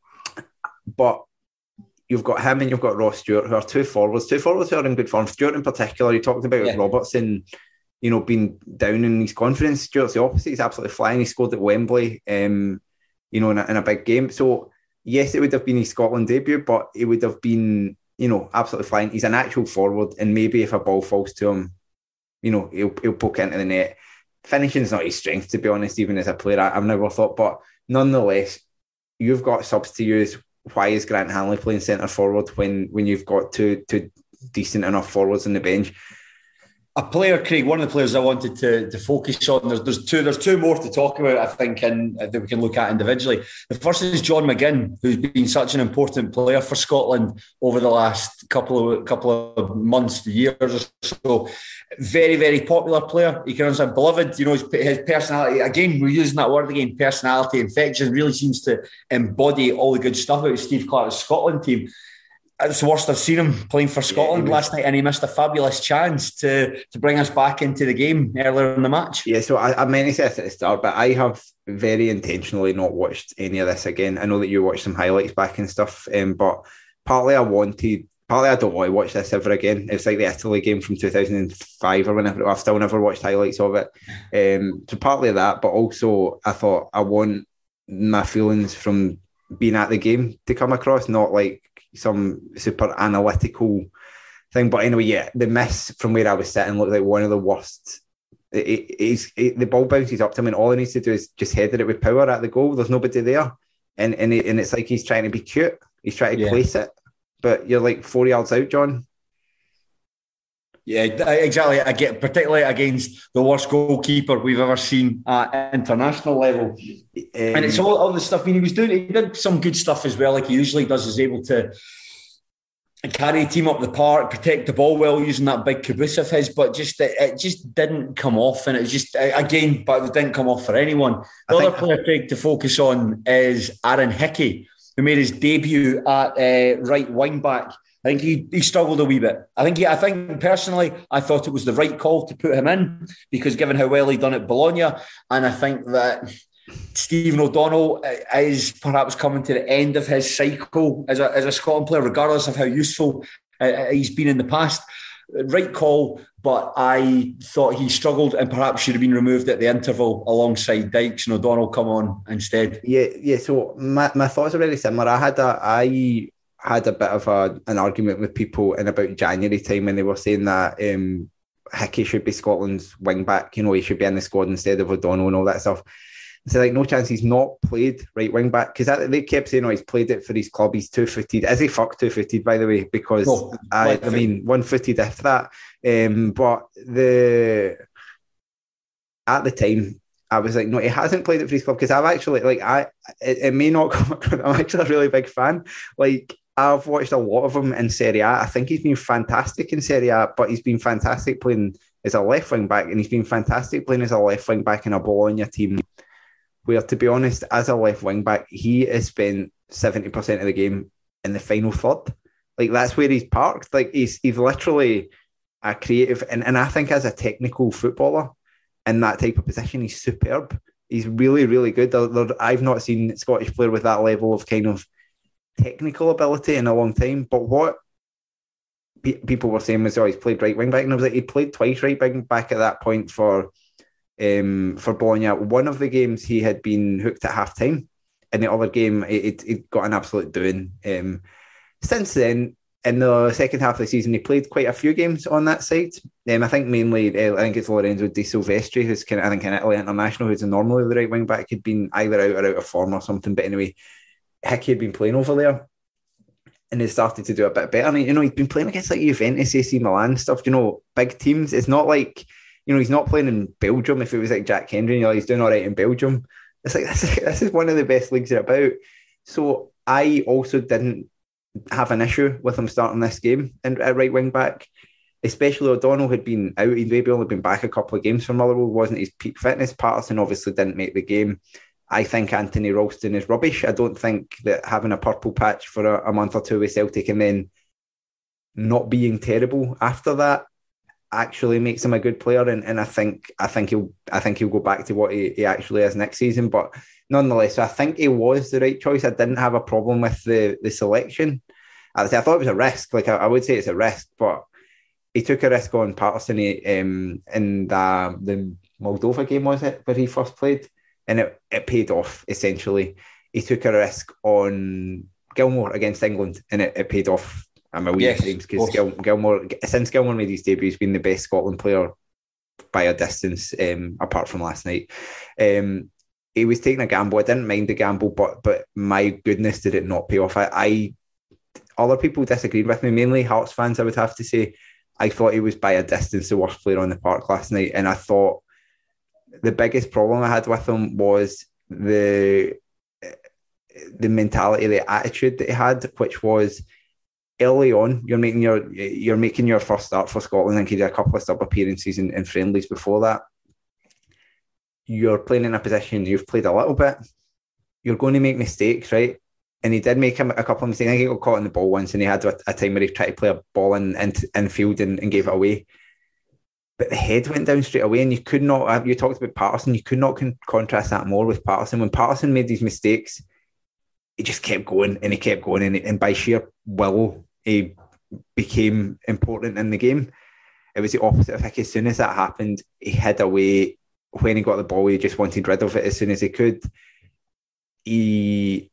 but you've got him and you've got Ross Stewart, who are two forwards. Two forwards who are in good form. Stewart in particular. You talked about yeah. Robertson, you know, being down in his confidence. Stewart's the opposite. He's absolutely flying. He scored at Wembley. Um, you know, in a, in a big game. So, yes, it would have been his Scotland debut, but it would have been, you know, absolutely fine. He's an actual forward, and maybe if a ball falls to him, you know, he'll, he'll poke into the net. Finishing's not his strength, to be honest, even as a player, I, I've never thought. But nonetheless, you've got subs to use. Why is Grant Hanley playing centre forward when, when you've got two, two decent enough forwards on the bench? A player, Craig, one of the players I wanted to, to focus on, there's, there's two there's two more to talk about, I think, and that we can look at individually. The first is John McGinn, who's been such an important player for Scotland over the last couple of couple of months, years or so. Very, very popular player. He can understand, beloved, you know, his, his personality, again, we're using that word again, personality, infection, really seems to embody all the good stuff about Steve Clarke's Scotland team. It's the worst I've seen him playing for Scotland yeah, last night, and he missed a fabulous chance to to bring us back into the game earlier in the match. Yeah, so I, I meant to say this at the start, but I have very intentionally not watched any of this again. I know that you watched some highlights back and stuff, um, but partly I wanted, partly I don't want to watch this ever again. It's like the Italy game from two thousand five or whenever. I've still never watched highlights of it. Um, so partly of that, but also I thought I want my feelings from being at the game to come across, not like some super analytical thing. But anyway, yeah, the miss from where I was sitting looked like one of the worst. It, it, it's, it, the ball bounces up to him, and all he needs to do is just header it with power at the goal. There's nobody there, and and, it, and it's like he's trying to be cute. He's trying to yeah. place it, but you're like four yards out, John. Yeah, exactly. I get particularly against the worst goalkeeper we've ever seen at international level, um, and it's all, all the stuff. I mean, he was doing. He did some good stuff as well, like he usually does. Is able to carry a team up the park, protect the ball well, using that big caboose of his. But just it, it just didn't come off, and it just again, but it didn't come off for anyone. The I other player Craig, to focus on is Aaron Hickey, who made his debut at uh, right wing back. I think he, he struggled a wee bit. I think he, I think personally, I thought it was the right call to put him in because given how well he'd done at Bologna, and I think that Stephen O'Donnell is perhaps coming to the end of his cycle as a as a Scotland player, regardless of how useful uh, he's been in the past. Right call, but I thought he struggled and perhaps should have been removed at the interval alongside Dykes, and O'Donnell come on instead. Yeah, yeah. So my, my thoughts are very similar. I had a I. had a bit of a, an argument with people in about January time when they were saying that um, Hickey should be Scotland's wing back. You know, he should be in the squad instead of O'Donnell and all that stuff. So, like, no chance he's not played right wing back because they kept saying, oh, he's played it for his club. He's two footed. Is he fuck two footed, by the way? Because no, I, I mean, one footed if that. Um, but the at the time, I was like, no, he hasn't played it for his club because I've actually like I. It, it may not come across. I'm actually a really big fan. Like. I've watched a lot of him in Serie A. I think he's been fantastic in Serie A, but he's been fantastic playing as a left wing back, and he's been fantastic playing as a left wing back in a Bologna team where, to be honest, as a left wing back, he has spent seventy percent of the game in the final third. Like, that's where he's parked. Like, he's he's literally a creative, and, and I think as a technical footballer in that type of position, he's superb. He's really, really good. I've not seen a Scottish player with that level of kind of technical ability in a long time. But what pe- people were saying was, oh, he's played right wing back, and I was like, he played twice right wing back at that point for um, for Bologna. One of the games he had been hooked at half time, and the other game it, it got an absolute doing. Um, since then, in the second half of the season, he played quite a few games on that side. Um, I think mainly, uh, I think it's Lorenzo De Silvestri, who's kind of, I think in Italy international, who's normally the right wing back, had been either out or out of form or something. But anyway, Hickey had been playing over there and he started to do a bit better. And, you know, he's been playing against like Juventus, A C Milan stuff, you know, big teams. It's not like, you know, he's not playing in Belgium. If it was like Jack Hendry, you know, he's doing all right in Belgium. It's like, this is, this is one of the best leagues about. So I also didn't have an issue with him starting this game in, at right wing back, especially O'Donnell had been out. He'd maybe only been back a couple of games for Motherwell, wasn't his peak fitness. Patterson obviously didn't make the game. I think Anthony Ralston is rubbish. I don't think that having a purple patch for a, a month or two with Celtic and then not being terrible after that actually makes him a good player. And, and I think I think he'll I think he'll go back to what he, he actually is next season. But nonetheless, I think he was the right choice. I didn't have a problem with the the selection. I, I thought it was a risk. Like I, I would say it's a risk, but he took a risk on Patterson um, in the, the Moldova game, was it, where he first played? And it, it paid off, essentially. He took a risk on Gilmore against England, and it, it paid off a million yes, times, because Gil, Gilmore, since Gilmore made his debut, he's been the best Scotland player by a distance, um, apart from last night. Um, he was taking a gamble. I didn't mind the gamble, but but my goodness, did it not pay off. I, I Other people disagreed with me, mainly Hearts fans, I would have to say. I thought he was by a distance the worst player on the park last night, and I thought the biggest problem I had with him was the the mentality, the attitude that he had, which was early on, you're making your you're making your first start for Scotland. I think he did a couple of sub appearances in, in friendlies before that. You're playing in a position, you've played a little bit, you're going to make mistakes, right? And he did make a, a couple of mistakes. I think he got caught in the ball once, and he had a, a time where he tried to play a ball in, in, in field and, and gave it away. But the head went down straight away, and you could not, you talked about Patterson, you could not con- contrast that more with Patterson. When Patterson made these mistakes, he just kept going, and he kept going, and, and by sheer will, he became important in the game. It was the opposite of Hickey. As soon as that happened, he hid away. When he got the ball, he just wanted rid of it as soon as he could. He...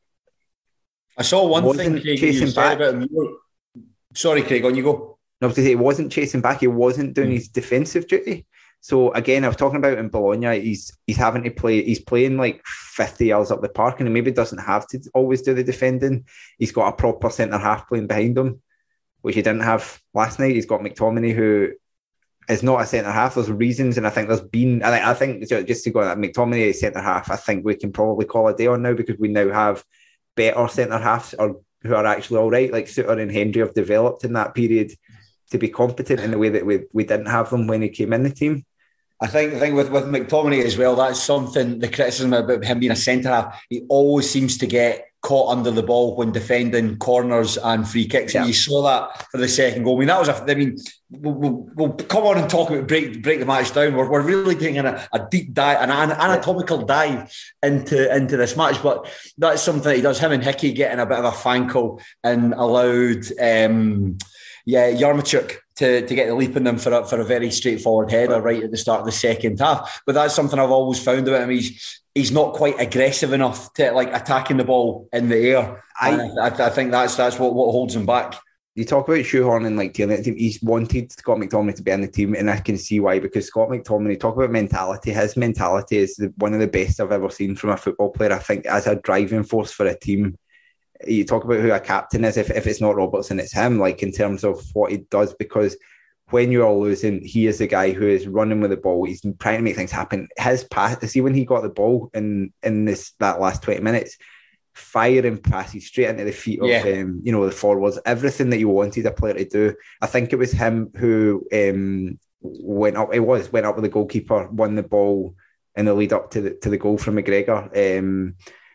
I saw one thing, Craig, chasing you back. About him. Sorry, Craig, on you go. No, I was going to say, he wasn't chasing back. He wasn't doing mm. his defensive duty. So again, I was talking about in Bologna, he's he's having to play. He's playing like fifty yards up the park, and he maybe doesn't have to always do the defending. He's got a proper centre half playing behind him, which he didn't have last night. He's got McTominay, who is not a centre half. There's reasons, and I think there's been. I think, I think just to go on that, McTominay is centre half. I think we can probably call a day on now, because we now have better centre halves, or who are actually all right. Like Suter and Hendry have developed in that period to be competent in the way that we we didn't have them when he came in the team. I think the thing with, with McTominay as well, that's something, the criticism about him being a centre half, he always seems to get caught under the ball when defending corners and free kicks. Yeah. And you saw that for the second goal. I mean, that was a, I mean, we'll, we'll, we'll come on and talk about break break the match down. We're, we're really taking a, a deep dive, an anatomical dive into, into this match. But that's something that he does. Him and Hickey getting a bit of a fankle and allowed, um, yeah, Yaremchuk to, to get the leap in them for a, for a very straightforward header right at the start of the second half. But that's something I've always found about him. He's he's not quite aggressive enough to like attacking the ball in the air. I I, I think that's that's what, what holds him back. You talk about shoehorning like Taylor in the team. He's wanted Scott McTominay to be in the team, and I can see why, because Scott McTominay, talk about mentality, his mentality is the, one of the best I've ever seen from a football player. I think as a driving force for a team. You talk about who a captain is. If, if it's not Robertson, it's him, like in terms of what he does, because when you're all losing, he is the guy who is running with the ball. He's trying to make things happen. His pass, see when he got the ball in, in this that last twenty minutes, firing passes straight into the feet of yeah. um, you know, the forwards, everything that you wanted a player to do. I think it was him who um, went up, it was, went up with the goalkeeper, won the ball in the lead up to the, to the goal from McGregor. Um,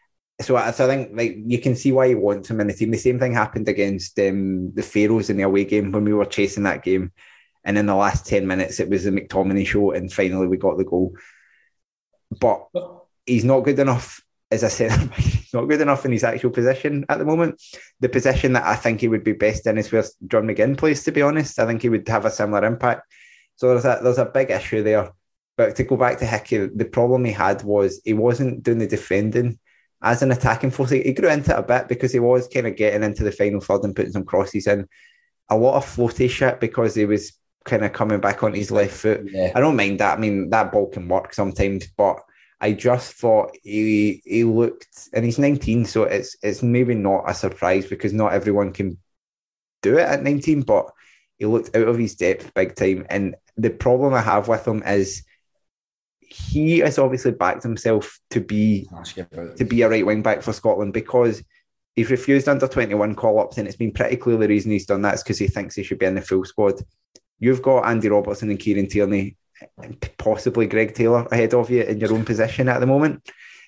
So I, so I think like you can see why he wants him in the team. The same thing happened against um, the Pharaohs in the away game when we were chasing that game. And in the last ten minutes, it was the McTominay show, and finally we got the goal. But he's not good enough, as I said, he's not good enough in his actual position at the moment. The position that I think he would be best in is where John McGinn plays, to be honest. I think he would have a similar impact. So there's a, there's a big issue there. But to go back to Hickey, the problem he had was he wasn't doing the defending. As an attacking force, he grew into it a bit because he was kind of getting into the final third and putting some crosses in. A lot of floaty shit because he was kind of coming back on his left foot. Yeah. I don't mind that. I mean, that ball can work sometimes, but I just thought he he looked, and he's nineteen, so it's it's maybe not a surprise because not everyone can do it at nineteen, but he looked out of his depth big time. And the problem I have with him is he has obviously backed himself to be to be a right wing back for Scotland because he's refused under twenty-one call-ups, and it's been pretty clear the reason he's done that is because he thinks he should be in the full squad. You've got Andy Robertson and Kieran Tierney, and possibly Greg Taylor ahead of you in your own position at the moment.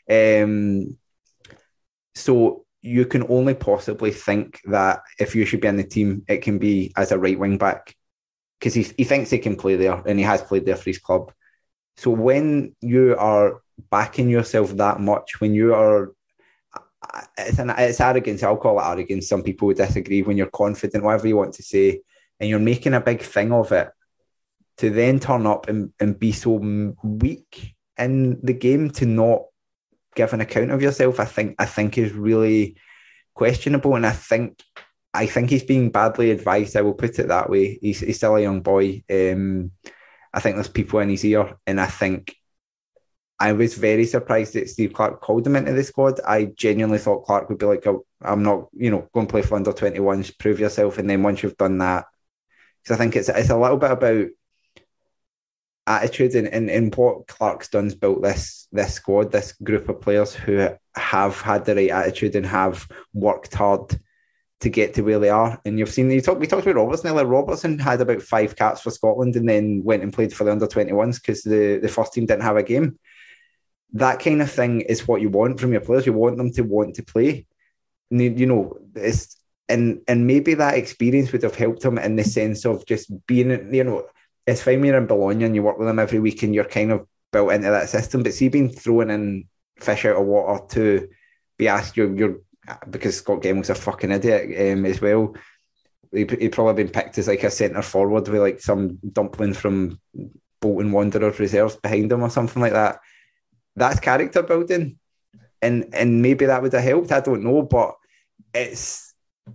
Um, so you can only possibly think that if you should be in the team, it can be as a right wing back, because he, he thinks he can play there, and he has played there for his club. So when you are backing yourself that much, when you are, it's, an, it's arrogance, I'll call it arrogance, some people would disagree, when you're confident, whatever you want to say, and you're making a big thing of it, to then turn up and, and be so weak in the game, to not give an account of yourself, I think I think is really questionable. And I think I think he's being badly advised. I will put it that way. He's, he's still a young boy. Um, I think there's people in his ear, and I think I was very surprised that Steve Clarke called him into the squad. I genuinely thought Clarke would be like, oh, I'm not, you know, go and play for under twenty-ones, prove yourself, and then once you've done that, because I think it's it's a little bit about attitude, and, and, and what Clark's done is built this this squad, this group of players who have had the right attitude and have worked hard to get to where they are. And you've seen, you talk, we talked about Robertson earlier. Robertson had about five caps for Scotland and then went and played for the under twenty-ones because the, the first team didn't have a game. That kind of thing is what you want from your players. You want them to want to play. And, you know, it's, and, and maybe that experience would have helped him in the sense of just being, you know, it's fine when you're in Bologna and you work with them every week and you're kind of built into that system. But see, being thrown in fish out of water to be asked, you're, you're because Scott Gemmill's a fucking idiot um, as well. He, he'd probably been picked as like a centre forward with like some dumpling from Bolton Wanderers reserves behind him or something like that. That's character building. And and maybe that would have helped. I don't know. But it's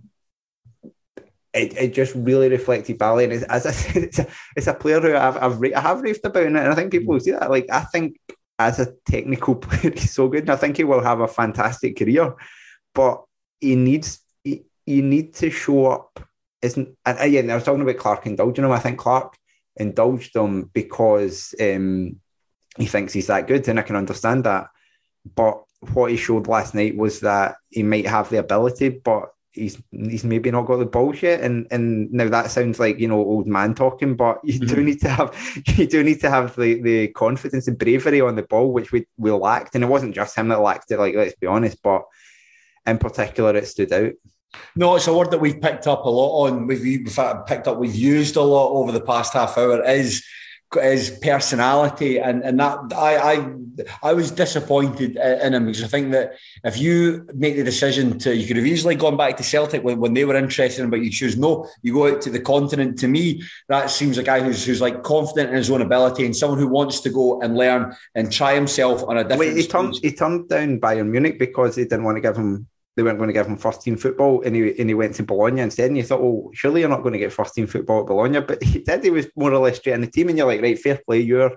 It, it just really reflected Bally, and it's, as I said, it's a, it's a player who I've, I've I have raved about, it, and I think people will see that. Like, I think as a technical player, he's so good, and I think he will have a fantastic career. But he needs, he, you need to show up. Isn't and again, I was talking about Clarke indulging him. I think Clarke indulged him because um, he thinks he's that good, and I can understand that. But what he showed last night was that he might have the ability, but he's he's maybe not got the balls yet, and and now that sounds like, you know, old man talking, but you mm-hmm. do need to have you do need to have the, the confidence and bravery on the ball, which we we lacked, and it wasn't just him that lacked it. Like, let's be honest, but in particular, it stood out. No, it's a word that we've picked up a lot on. We've, we've picked up, we've used a lot over the past half hour. Is His personality, and and that I I I was disappointed in him, because I think that if you make the decision to, you could have easily gone back to Celtic when, when they were interested in him, but you choose no, you go out to the continent. To me, that seems a guy who's who's like confident in his own ability and someone who wants to go and learn and try himself on a different. Wait, he turned he turned down Bayern Munich because they didn't want to give him. They weren't going to give him first team football, and he and he went to Bologna instead. And you thought, well, surely you're not going to get first team football at Bologna, but he did. He was more or less straight in the team, and you're like, right, fair play. You're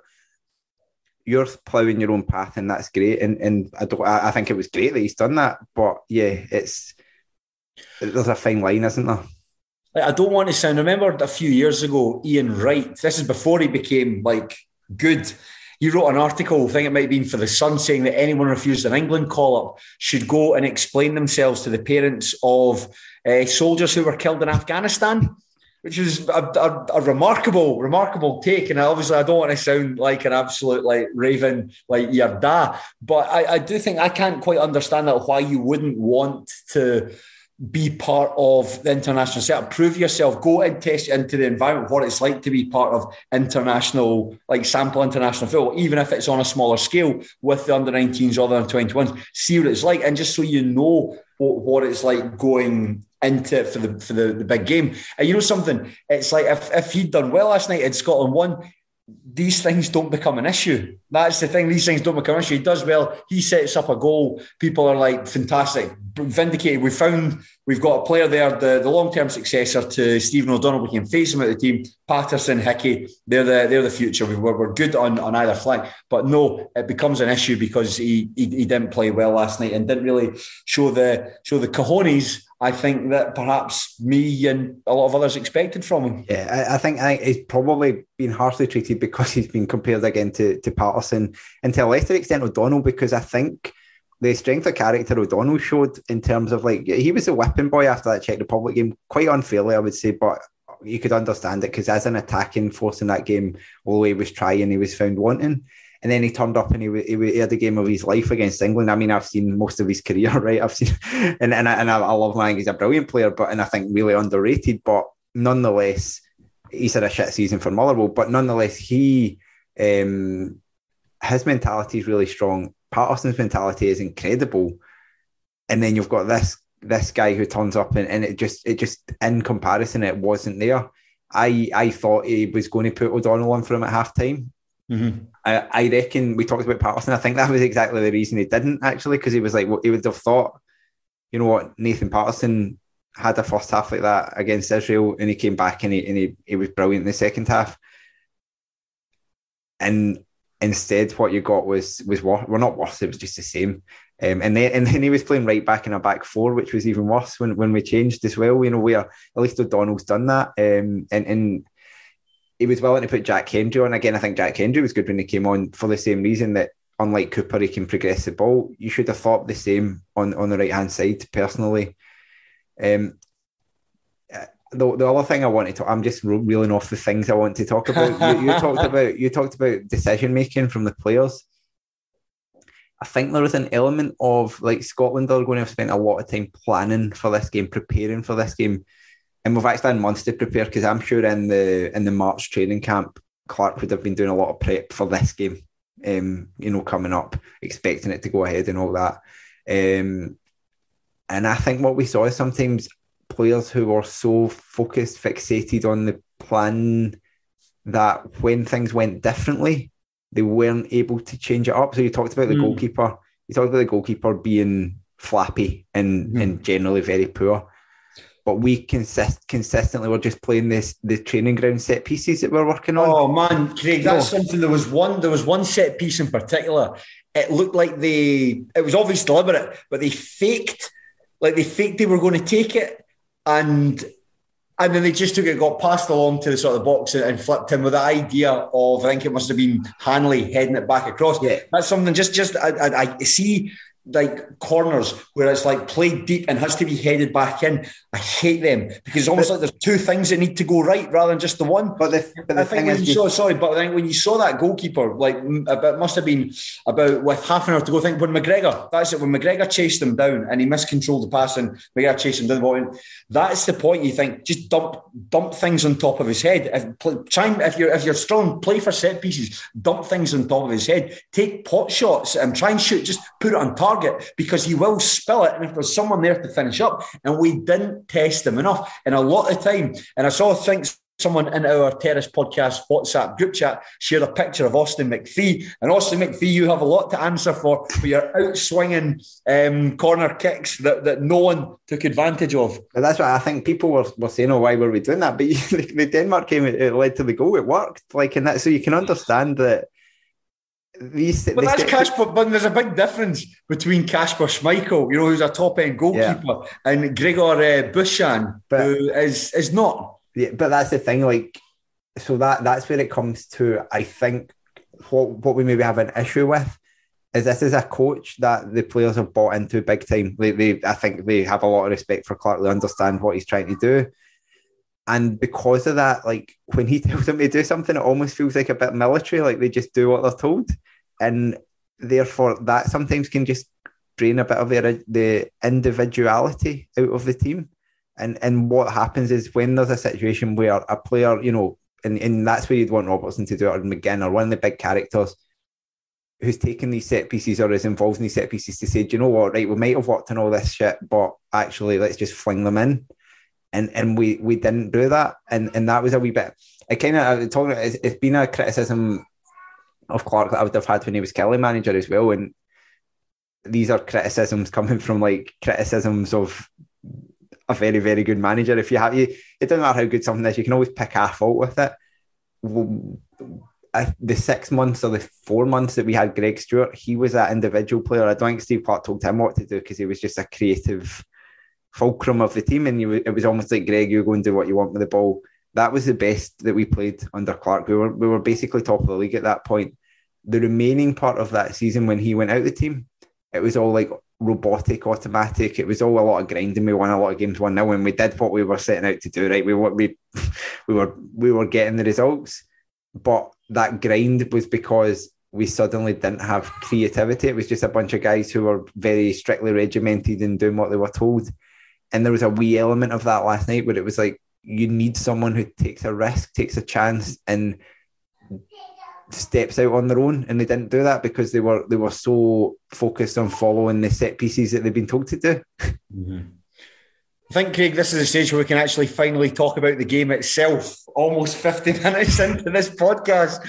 you're ploughing your own path, and that's great. And and I don't, I, I think it was great that he's done that. But yeah, it's there's a fine line, isn't there? I don't want to sound. Remember a few years ago, Ian Wright. This is before he became like good. He wrote an article, I think it might have been for The Sun, saying that anyone refused an England call-up should go and explain themselves to the parents of uh, soldiers who were killed in Afghanistan, which is a, a, a remarkable, remarkable take. And obviously I don't want to sound like an absolute like raven, like your dad, but I, I do think I can't quite understand that, why you wouldn't want to be part of the international setup, prove yourself, go and test into the environment, what it's like to be part of international, like sample international football, even if it's on a smaller scale with the under nineteens or the under twenty-ones, see what it's like, and just so you know what, what it's like going into it for the for the, the big game. And you know something, it's like if, if he'd done well last night and Scotland won, these things don't become an issue. That's the thing. These things don't become an issue. He does well. He sets up a goal. People are like, fantastic, vindicated. We found we've got a player there, the, the long-term successor to Stephen O'Donnell. We can face him at the team. Patterson, Hickey, they're the they're the future. We were, we're good on, on either flank. But no, it becomes an issue because he, he he didn't play well last night and didn't really show the show the cojones, I think, that perhaps me and a lot of others expected from him. Yeah, I, I think I, he's probably been harshly treated because he's been compared again to, to Patterson, and to a lesser extent O'Donnell, because I think the strength of character O'Donnell showed in terms of, like, he was a whipping boy after that Czech Republic game, quite unfairly I would say, but you could understand it because as an attacking force in that game, all he was trying, he was found wanting. And then he turned up and he, he, he had the game of his life against England. I mean, I've seen most of his career, right? I've seen, and and I, and I love him. I think he's a brilliant player, but and I think really underrated. But nonetheless, he's had a shit season for Motherwell. But nonetheless, he um, his mentality is really strong. Patterson's mentality is incredible. And then you've got this this guy who turns up and, and it just it just in comparison, it wasn't there. I I thought he was going to put O'Donnell on for him at half time. Mm-hmm. I, I reckon we talked about Patterson. I think that was exactly the reason he didn't, actually, because he was like, well, he would have thought, you know what, Nathan Patterson had a first half like that against Israel, and he came back and he and he, he was brilliant in the second half. And instead, what you got was was worse. Well, not worse. It was just the same. Um, and then and then he was playing right back in a back four, which was even worse when, when we changed as well. You know, where at least O'Donnell's done that. Um, and and. He was willing to put Jack Hendry on. Again, I think Jack Hendry was good when he came on for the same reason that, unlike Cooper, he can progress the ball. You should have thought the same on, on the right-hand side, personally. Um, the, the other thing I wanted to... I'm just reeling off the things I want to talk about. you, you talked about you talked about decision-making from the players. I think there was an element of, like, Scotland are going to have spent a lot of time planning for this game, preparing for this game. And we've actually had months to prepare, because I'm sure in the in the March training camp, Clark would have been doing a lot of prep for this game, um, you know, coming up, expecting it to go ahead and all that. Um, and I think what we saw is sometimes players who were so focused, fixated on the plan, that when things went differently, they weren't able to change it up. So you talked about the mm. goalkeeper. You talked about the goalkeeper being flappy and, mm. and generally very poor. But we consist consistently were just playing this the training ground set pieces that we're working on. Oh man, Craig, that's oh. something. There was one. There was one set piece in particular. It looked like they. It was obviously deliberate, but they faked, like they faked they were going to take it, and and then they just took it, got passed along to the sort of box, and, and flipped in with the idea of, I think it must have been Hanley heading it back across. Yeah, that's something. Just just I, I, I see. Like corners where it's like played deep and has to be headed back in. I hate them, because it's almost but, like there's two things that need to go right rather than just the one. But the, but the I think when you saw, sorry, but I think when you saw that goalkeeper, like it must have been about with half an hour to go. I think when McGregor, that's it. When McGregor chased him down and he miscontrolled the pass, and McGregor chased him down the ball. That's the point. You think just dump dump things on top of his head. If play, try and, if you're if you're strong, play for set pieces. Dump things on top of his head. Take pot shots and try and shoot. Just put it on target, because he will spill it, and if there's someone there to finish up, and we didn't test him enough. And a lot of time, and I saw I think someone in our Terrace Podcast WhatsApp group chat shared a picture of Austin McPhee, and Austin McPhee, you have a lot to answer for for your outswinging um, corner kicks that, that no one took advantage of. But that's what I think people were, were saying, oh, why were we doing that? But the, the Denmark game, it, it led to the goal, it worked. Like, and that, so you can understand that. These, but that's Kasper, but there's a big difference between Kasper Schmeichel, you know, who's a top end goalkeeper, yeah. and Gregor uh, Buchan, but, who is is not. Yeah, but that's the thing, like, so that that's where it comes to. I think what what we maybe have an issue with is this is a coach that the players have bought into big time. They, they I think they have a lot of respect for Clark. They understand what he's trying to do. And because of that, like when he tells them to do something, it almost feels like a bit military, like they just do what they're told. And therefore that sometimes can just drain a bit of the, the individuality out of the team. And and what happens is when there's a situation where a player, you know, and, and that's where you'd want Robertson to do it, or McGinn, or one of the big characters who's taking these set pieces or is involved in these set pieces to say, do you know what, right, we might have worked on all this shit, but actually let's just fling them in. And and we we didn't do that, and and that was a wee bit. I kind of talking. It's, it's been a criticism of Clark that I would have had when he was Kelly manager as well. And these are criticisms coming from like criticisms of a very very good manager. If you have you, it doesn't matter how good something is, you can always pick a fault with it. The six months or the four months that we had Greg Stewart, he was that individual player. I don't think Steve Clark told him what to do because he was just a creative fulcrum of the team, and you, it was almost like, Greg, you go and do what you want with the ball. That was the best that we played under Clark. We were we were basically top of the league at that point. The remaining part of that season, when he went out the team, it was all like robotic, automatic. It was all a lot of grinding. We won a lot of games one nil, and we did what we were setting out to do. Right, we were we we were we were getting the results, but that grind was because we suddenly didn't have creativity. It was just a bunch of guys who were very strictly regimented in doing what they were told. And there was a wee element of that last night where it was like, you need someone who takes a risk, takes a chance, and steps out on their own. And they didn't do that because they were they were so focused on following the set pieces that they've been told to do. Mm-hmm. I think, Craig, this is a stage where we can actually finally talk about the game itself, almost fifty minutes into this podcast.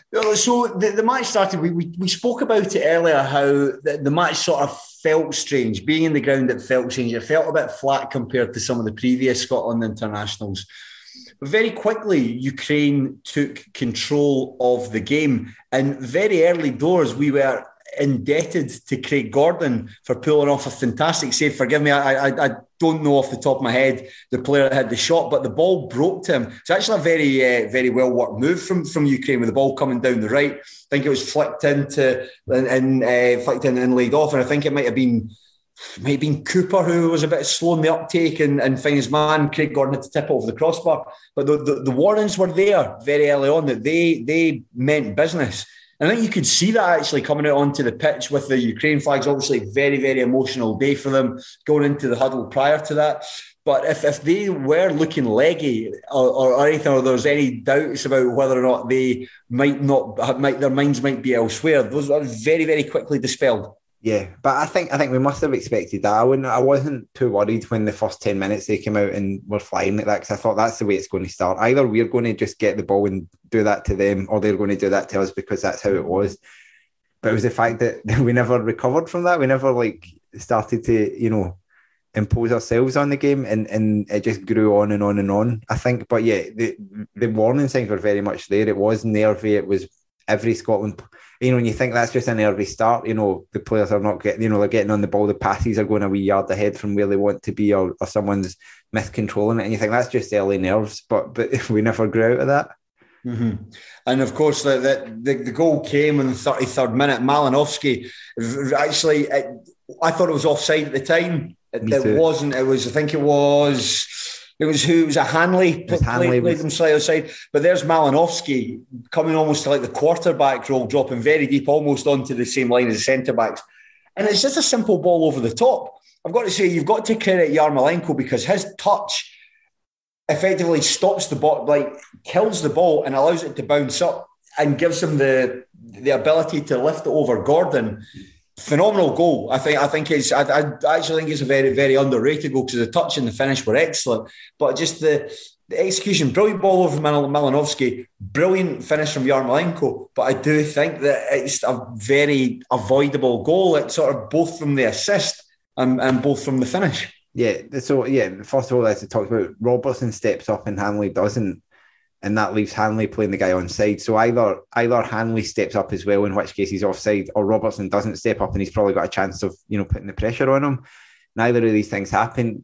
So the, the match started, we, we we spoke about it earlier, how the, the match sort of felt strange. Being in the ground, it felt strange. It felt a bit flat compared to some of the previous Scotland internationals. But very quickly, Ukraine took control of the game. And very early doors, we were indebted to Craig Gordon for pulling off a fantastic save. Forgive me, I, I, I don't know off the top of my head the player that had the shot, but the ball broke to him. It's actually a very, uh, very well worked move from, from Ukraine, with the ball coming down the right. I think it was flicked into and, and uh, flicked in and laid off, and I think it might have been might have been Cooper who was a bit slow in the uptake and, and find his man. Craig Gordon had to tip it over the crossbar, but the, the, the warnings were there very early on that they they meant business. And I think you could see that actually coming out onto the pitch with the Ukraine flags. Obviously, very, very emotional day for them going into the huddle prior to that. But if, if they were looking leggy or, or, or anything, or there's any doubts about whether or not they might not, might their minds might be elsewhere, those are very, very quickly dispelled. Yeah, but I think I think we must have expected that. I wouldn't. I wasn't too worried when the first ten minutes they came out and were flying like that, because I thought that's the way it's going to start. Either we're going to just get the ball and do that to them, or they're going to do that to us, because that's how it was. But it was the fact that we never recovered from that. We never like started to, you know, impose ourselves on the game, and, and it just grew on and on and on, I think. But yeah, the the warning signs were very much there. It was nervy. It was every Scotland. You know, when you think that's just an early start, you know, the players are not getting, you know, they're getting on the ball, the passes are going a wee yard ahead from where they want to be, or, or someone's miscontrolling it, and you think that's just early nerves, but but we never grew out of that. Mm-hmm. And of course, the, the the goal came in the thirty-third minute. Malinowski, actually, it, I thought it was offside at the time. It, it wasn't. It was, I think it was... It was who? It was a Hanley, was Hanley played, played was... them slightly outside. But there's Malinowski coming almost to like the quarterback role, dropping very deep, almost onto the same line as the centre-backs. And it's just a simple ball over the top. I've got to say, you've got to credit Yarmolenko, because his touch effectively stops the ball, like kills the ball and allows it to bounce up and gives him the, the ability to lift it over Gordon. Phenomenal goal. I think. I think it's. I, I actually think it's a very, very underrated goal, because the touch and the finish were excellent. But just the, the execution, brilliant ball over Malinowski, brilliant finish from Yarmolenko. But I do think that it's a very avoidable goal. It's sort of both from the assist and, and both from the finish. Yeah. So yeah, first of all, as I talked about, Robertson steps up and Hanley doesn't. And that leaves Hanley playing the guy on side. So either either Hanley steps up as well, in which case he's offside, or Robertson doesn't step up and he's probably got a chance of, you know, putting the pressure on him. Neither of these things happen.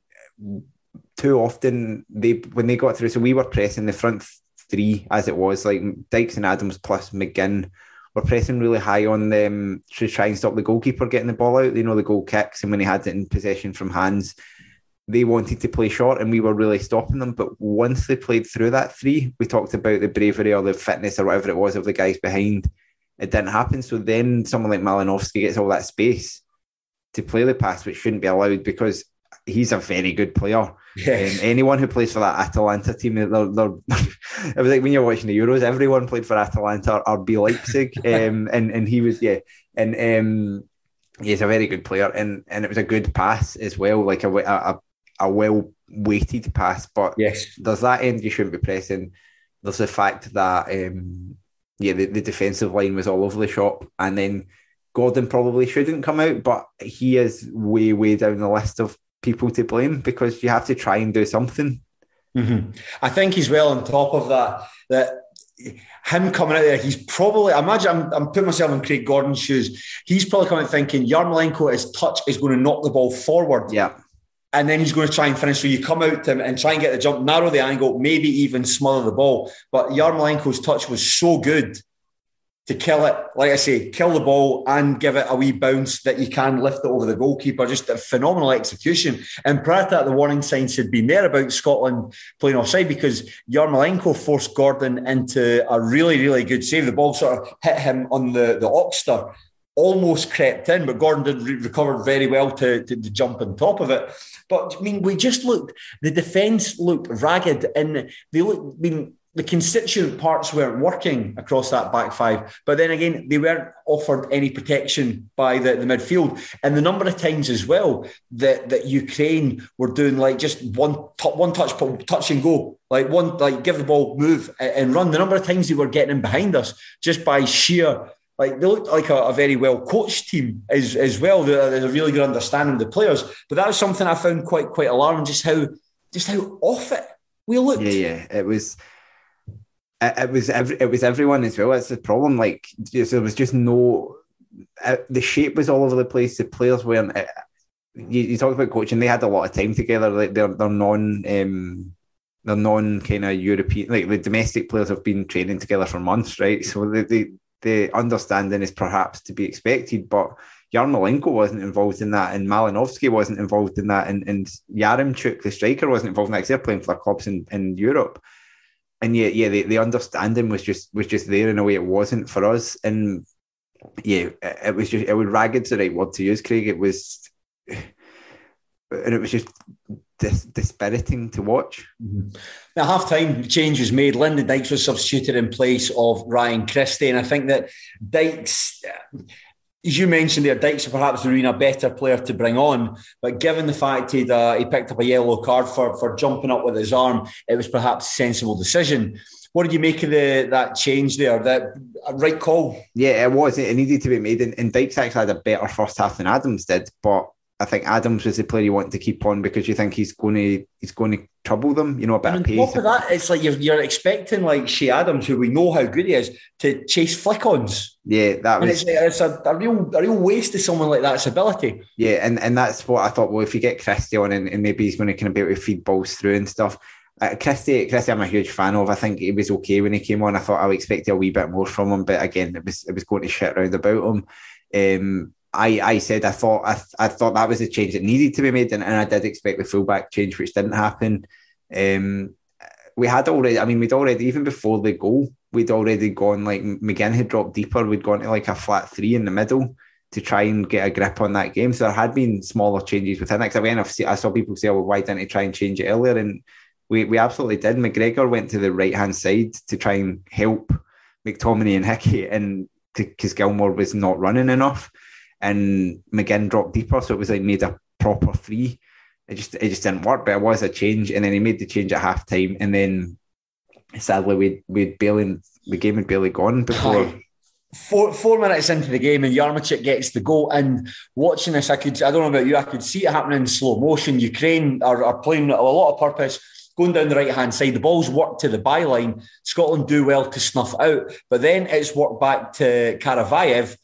Too often, they when they got through, so we were pressing the front three as it was, like Dykes and Adams plus McGinn were pressing really high on them to try and stop the goalkeeper getting the ball out. You know, the goal kicks, and when he had it in possession from hands, they wanted to play short and we were really stopping them. But once they played through that three, we talked about the bravery or the fitness or whatever it was of the guys behind. It didn't happen. So then someone like Malinowski gets all that space to play the pass, which shouldn't be allowed, because he's a very good player. Yes. Um, anyone who plays for that Atalanta team, they're, they're, it was like when you're watching the Euros, everyone played for Atalanta or B Leipzig. um, and, and he was, yeah. And um, he's a very good player. And, and it was a good pass as well, like a, a a well-weighted pass, but yes, there's that end you shouldn't be pressing. There's the fact that um, yeah, the, the defensive line was all over the shop, and then Gordon probably shouldn't come out, but he is way, way down the list of people to blame, because you have to try and do something. Mm-hmm. I think he's well on top of that, that him coming out there, he's probably, I imagine, I'm, I'm putting myself in Craig Gordon's shoes, he's probably coming out thinking Yarmolenko, his touch is going to knock the ball forward. Yeah. And then he's going to try and finish. So you come out to him and try and get the jump, narrow the angle, maybe even smother the ball. But Yarmolenko's touch was so good to kill it, like I say, kill the ball and give it a wee bounce that you can lift it over the goalkeeper. Just a phenomenal execution. And prior to that, the warning signs had been there about Scotland playing offside because Yarmolenko forced Gordon into a really, really good save. The ball sort of hit him on the, the Oxter, almost crept in, but Gordon did re- recovered very well to, to, to jump on top of it. But, I mean, we just looked, the defence looked ragged and they looked, I mean, the constituent parts weren't working across that back five. But then again, they weren't offered any protection by the, the midfield. And the number of times as well that, that Ukraine were doing like just one t- one touch touch and go, like one like give the ball, move and run. The number of times they were getting in behind us just by sheer, like they looked like a, a very well coached team as, as well. There's a really good understanding of the players. But that was something I found quite quite alarming, just how just how off it we looked. Yeah, yeah. It was It was every, it was everyone as well. That's the problem. Like just, there was just no. Uh, the shape was all over the place. The players weren't. Uh, you, you talk about coaching. They had a lot of time together. Like they're they're non um, they're non kind of European. Like the domestic players have been training together for months, right? So the the, the understanding is perhaps to be expected, but Yarmolenko wasn't involved in that, and Malinovsky wasn't involved in that, and and Yaremchuk, the striker, wasn't involved in that because they're playing for their clubs in, in Europe. And yeah, yeah, the, the understanding was just was just there in a way it wasn't for us. And yeah, it, it was just it was ragged's the right word to use, Craig. It was, and it was just dis- dispiriting to watch. Mm-hmm. Now, half time change was made. Lyndon Dykes was substituted in place of Ryan Christie, and I think that Dykes, as you mentioned there, Dykes perhaps would have been a better player to bring on, but given the fact he'd, uh, he picked up a yellow card for, for jumping up with his arm, it was perhaps a sensible decision. What did you make of the that change there? That right call? Yeah, it was. It needed to be made, and, and Dykes actually had a better first half than Adams did, but I think Adams was the player you want to keep on because you think he's going to he's going to trouble them, you know, a bit and of pace. On top of that, it's like you're you're expecting like Shea Adams, who we know how good he is, to chase flick-ons. Yeah, that was. And it's, it's a, a real a real waste of someone like that's ability. Yeah, and, and that's what I thought. Well, if you get Christie on and, and maybe he's going to kind of be able to feed balls through and stuff. Uh, Christie, Christie, I'm a huge fan of. I think he was okay when he came on. I thought I would expect a wee bit more from him, but again, it was it was going to shit round about him. Um, I, I said I thought I, I thought that was a change that needed to be made, and, and I did expect the fullback change, which didn't happen. Um, we had already, I mean, we'd already, even before the goal, we'd already gone, like McGinn had dropped deeper, we'd gone to like a flat three in the middle to try and get a grip on that game. So there had been smaller changes within it. Because again, I saw people say, oh, why didn't he try and change it earlier? And we, we absolutely did. McGregor went to the right-hand side to try and help McTominay and Hickey, and because Gilmore was not running enough. And McGinn dropped deeper, so it was like made a proper three. It just it just didn't work, but it was a change. And then he made the change at half time, and then sadly we we barely the game had barely gone before. Four four minutes into the game, and Yaremchuk gets the goal. And watching this, I could I don't know about you, I could see it happening in slow motion. Ukraine are, are playing a lot of purpose, going down the right hand side. The ball's worked to the byline. Scotland do well to snuff out, but then it's worked back to Karavayev.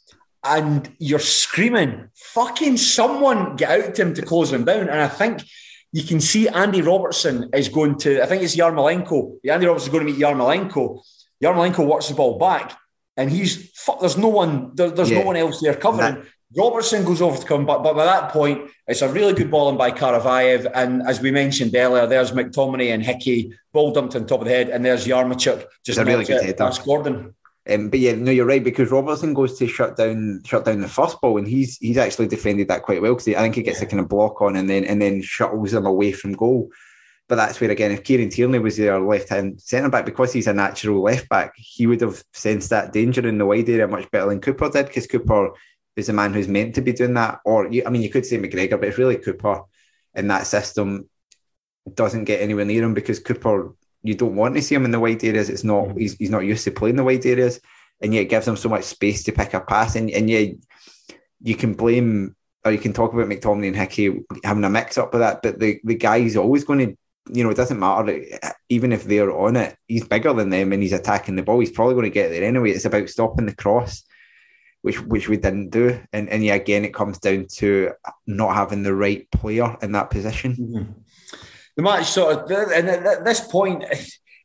And you're screaming, fucking someone get out to him to close him down. And I think you can see Andy Robertson is going to, I think it's Yarmolenko. Andy Robertson is going to meet Yarmolenko. Yarmolenko works the ball back, and he's, fuck, there's no one, there, there's yeah. no one else there covering. That- Robertson goes over to come back, but by that point, it's a really good ball in by Karavayev. And as we mentioned earlier, there's McTominay and Hickey, ball dumped on top of the head, and there's Yaremchuk. Just a really good head. That's Gordon. Um, but yeah, no, you're right, because Robertson goes to shut down shut down the first ball, and he's he's actually defended that quite well, because I think he gets a kind of block on and then and then shuttles them away from goal. But that's where, again, if Kieran Tierney was their left-hand centre-back, because he's a natural left-back, he would have sensed that danger in the wide area much better than Cooper did, because Cooper is the man who's meant to be doing that. Or, I mean, you could say McGregor, but it's really Cooper in that system doesn't get anywhere near him, because Cooper, you don't want to see him in the wide areas. It's not mm-hmm. he's, he's not used to playing the wide areas, and yet it gives him so much space to pick a pass. And, and yeah, you can blame, or you can talk about McTominay and Hickey having a mix-up with that, but the, the guy's always going to, you know, it doesn't matter, even if they're on it, he's bigger than them and he's attacking the ball, he's probably going to get there anyway. It's about stopping the cross, which which we didn't do. And, and yeah, again, it comes down to not having the right player in that position. Mm-hmm. The match sort of, and at this point,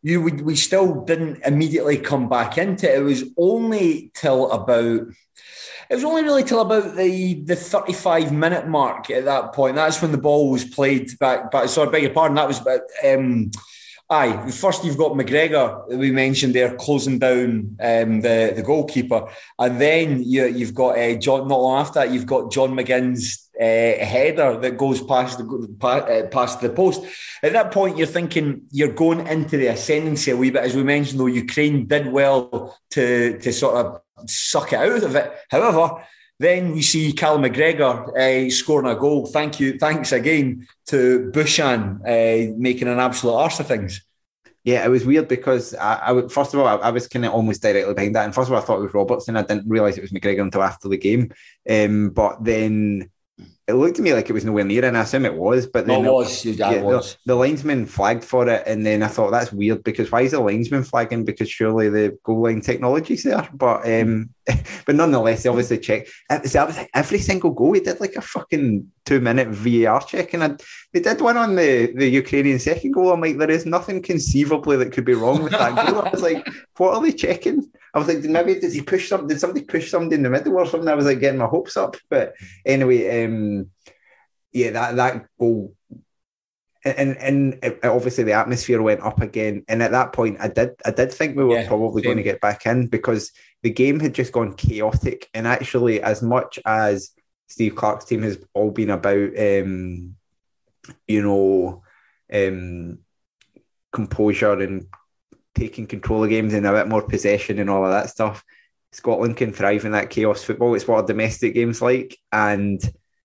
you we, we still didn't immediately come back into it. It was only till about it was only really till about the the thirty-five minute mark at that point. That's when the ball was played back. But sorry, beg your pardon. That was about. Um, Aye, first you've got McGregor that we mentioned there closing down um, the the goalkeeper, and then you, you've got uh, John. Not long after that, you've got John McGinn's uh, header that goes past the past the post. At that point, you're thinking you're going into the ascendancy a wee bit. As we mentioned, though, Ukraine did well to to sort of suck it out of it. However, then we see Callum McGregor uh, scoring a goal. Thank you, thanks again to Bushan uh, making an absolute arse of things. Yeah, it was weird because I, I would, first of all, I, I was kind of almost directly behind that. And first of all, I thought it was Robertson. I didn't realise it was McGregor until after the game. Um, but then it looked to me like it was nowhere near, and I assume it was. But then no, it was. Yeah, yeah, it was. The, the linesman flagged for it, and then I thought that's weird because why is the linesman flagging? Because surely the goal line technology's there. But um, but nonetheless, they obviously checked. So I was like, every single goal, he did like a fucking two minute V A R check, and I, they did one on the, the Ukrainian second goal. I'm like, there is nothing conceivably that could be wrong with that goal. I was like, what are they checking? I was like, maybe did he push something? Did somebody push somebody in the middle or something? I was like getting my hopes up. But anyway, um, yeah, that that goal, and and, and obviously the atmosphere went up again. And at that point, I did I did think we were yeah, probably same. going to get back in because the game had just gone chaotic. And actually, as much as Steve Clarke's team has all been about, um, you know, um, composure and taking control of games and a bit more possession and all of that stuff, Scotland can thrive in that chaos football. It's what a domestic game's like, and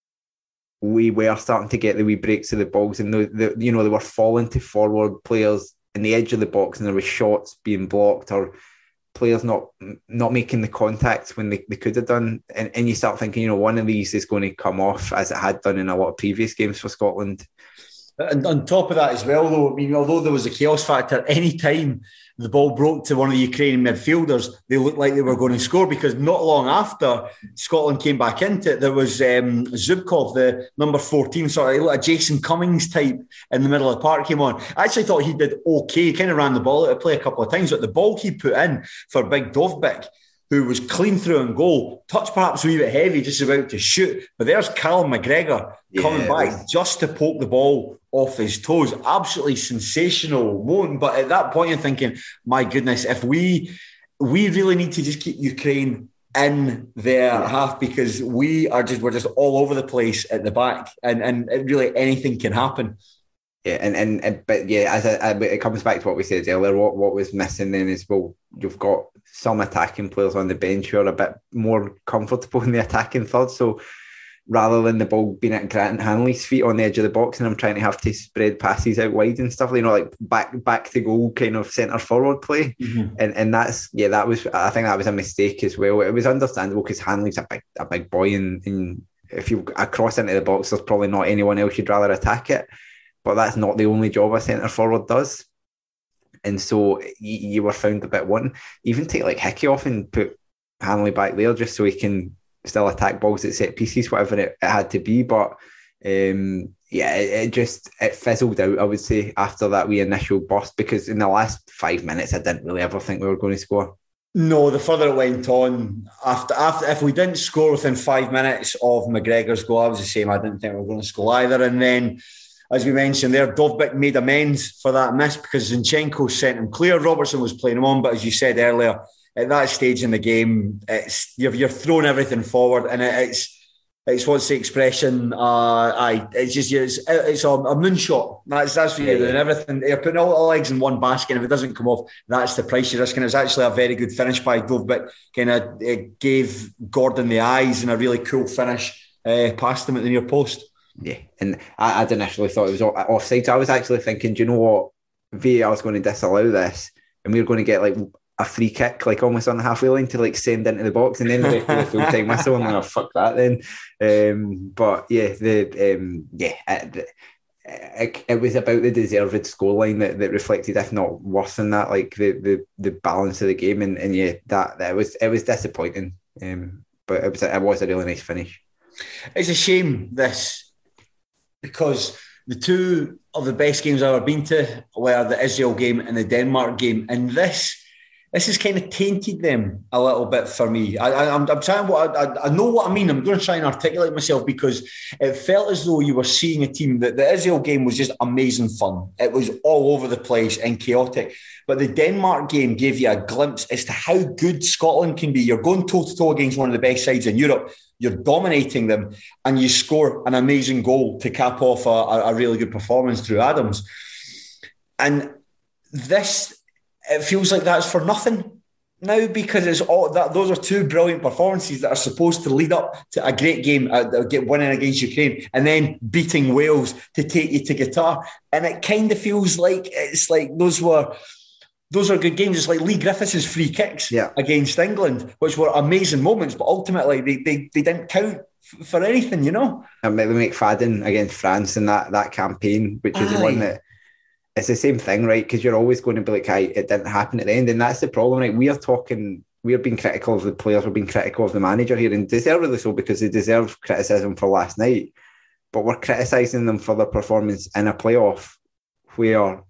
we were starting to get the wee breaks of the balls, and the, the you know they were falling to forward players in the edge of the box, and there were shots being blocked or players not not making the contact when they, they could have done, and, and you start thinking, you know, one of these is going to come off as it had done in a lot of previous games for Scotland. And on top of that as well, though, I mean, although there was a chaos factor, any time the ball broke to one of the Ukrainian midfielders, they looked like they were going to score, because not long after Scotland came back into it, there was um, Zubkov, the number fourteen, sort of a Jason Cummings type in the middle of the park, came on. I actually thought he did okay. He kind of ran the ball out of play a couple of times, but the ball he put in for Big Dovbyk, who was clean through and goal, touched perhaps a wee bit heavy, just about to shoot. But there's Callum McGregor yeah, coming back just to poke the ball off his toes. Absolutely sensational moment. But at that point, you're thinking, my goodness, if we we really need to just keep Ukraine in their yeah. half, because we are just we're just all over the place at the back, and and really anything can happen. Yeah, and, and, and but yeah, as a, it comes back to what we said earlier. What what was missing then is, well, you've got some attacking players on the bench who are a bit more comfortable in the attacking third. So rather than the ball being at Grant Hanley's feet on the edge of the box, and I'm trying to have to spread passes out wide and stuff, you know, like back back to goal kind of centre forward play, mm-hmm. and and that's yeah, that was I think that was a mistake as well. It was understandable because Hanley's a big a big boy, and, and if you cross into the box, there's probably not anyone else you'd rather attack it. But that's not the only job a centre forward does. And so you, you were found a bit wanting. Even take like Hickey off and put Hanley back there just so he can still attack balls at set pieces, whatever it, it had to be. But um, yeah, it, it just, it fizzled out, I would say, after that wee initial burst, because in the last five minutes, I didn't really ever think we were going to score. No, the further it went on, after after if we didn't score within five minutes of McGregor's goal, I was the same. I didn't think we were going to score either. And then, as we mentioned there, Dovbyk made amends for that miss because Zinchenko sent him clear. Robertson was playing him on, but as you said earlier, at that stage in the game, it's you're, you're throwing everything forward, and it, it's it's what's the expression? Uh, I it's just it's, it's a, a moonshot. That's that's what you're doing. Everything you're putting all the eggs in one basket. And if it doesn't come off, that's the price you're risking. It's actually a very good finish by Dovbyk. Kind of gave Gordon the eyes and a really cool finish uh, past him at the near post. Yeah, and I, I'd initially thought it was offside. I was actually thinking, do you know what? V A R is going to disallow this, and we're going to get like a free kick, like almost on the halfway line to like send into the box, and then the, the full time whistle. And I'm like, oh, fuck that then. Um, but yeah, the um, yeah, it, it, it was about the deserved scoreline that, that reflected, if not worse than that, like the the, the balance of the game, and, and yeah, that that was it was disappointing. Um, but it was it was a really nice finish. It's a shame this. Because the two of the best games I've ever been to were the Israel game and the Denmark game. And this this has kind of tainted them a little bit for me. I, I, I'm, I'm trying what I, I know what I mean. I'm going to try and articulate myself, because it felt as though you were seeing a team that the Israel game was just amazing fun. It was all over the place and chaotic. But the Denmark game gave you a glimpse as to how good Scotland can be. You're going toe-to-toe against one of the best sides in Europe. You're dominating them, and you score an amazing goal to cap off a, a really good performance through Adams. And this, it feels like that's for nothing now, because it's all that. Those are two brilliant performances that are supposed to lead up to a great game, uh, get winning against Ukraine, and then beating Wales to take you to Qatar. And it kind of feels like it's like those were. Those are good games. It's like Lee Griffiths' free kicks yeah. against England, which were amazing moments, but ultimately they they, they didn't count f- for anything, you know? And the McFadden against France in that, that campaign, which is Aye. the one that, it's the same thing, right? Because you're always going to be like, hey, it didn't happen at the end. And that's the problem, right? We are talking, we're being critical of the players, we're being critical of the manager here, and deservedly so, because they deserve criticism for last night. But we're criticising them for their performance in a playoff where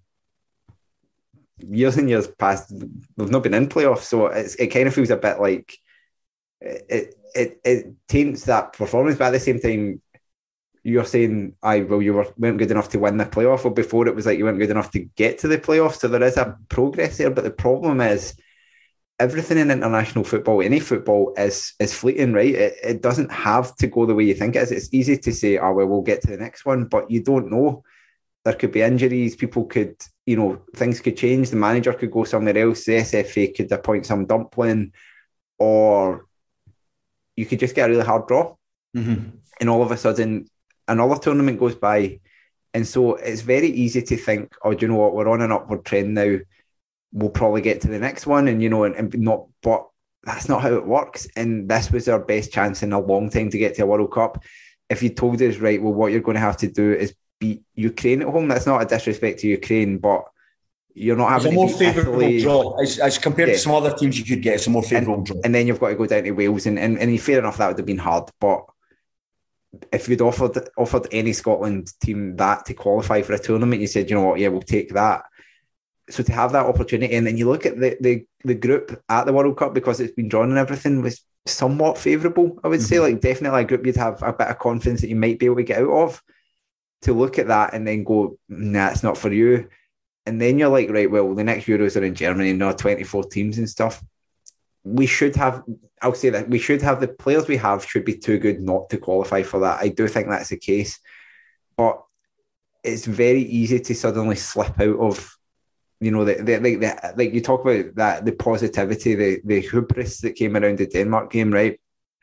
years and years past, we've not been in playoffs, so it's, it kind of feels a bit like it, it it taints that performance. But at the same time, you're saying, "I well, you were, weren't good enough to win the playoff." Well, before it was like you weren't good enough to get to the playoff. So there is a progress there. But the problem is, everything in international football, any football, is is fleeting, right? It, it doesn't have to go the way you think it is. It's easy to say, "Oh well, we'll get to the next one," but you don't know. There could be injuries. People could, you know, things could change. The manager could go somewhere else. The S F A could appoint some dumpling, or you could just get a really hard draw. Mm-hmm. And all of a sudden, another tournament goes by. And so it's very easy to think, oh, do you know what? We're on an upward trend now. We'll probably get to the next one. And, you know, and, and not, but that's not how it works. And this was our best chance in a long time to get to a World Cup. If you told us, right, well, what you're going to have to do is beat Ukraine at home. That's not a disrespect to Ukraine, but you're not having it's a more favourable Italy. draw as, as compared yeah. to some other teams you could get. It's a more favourable and, draw, and then you've got to go down to Wales, and, and and fair enough, that would have been hard. But if you'd offered offered any Scotland team that to qualify for a tournament, you said, you know what, yeah, we'll take that. So to have that opportunity, and then you look at the the, the group at the World Cup, because it's been drawn and everything, was somewhat favourable. I would mm-hmm. say, like definitely a group you'd have a bit of confidence that you might be able to get out of. To look at that and then go, nah, it's not for you. And then you're like, right, well, the next Euros are in Germany, and there are twenty-four teams and stuff. We should have, I'll say that, we should have, the players we have should be too good not to qualify for that. I do think that's the case. But it's very easy to suddenly slip out of, you know, the, the, the, the, like you talk about that, the positivity, the, the hubris that came around the Denmark game, right?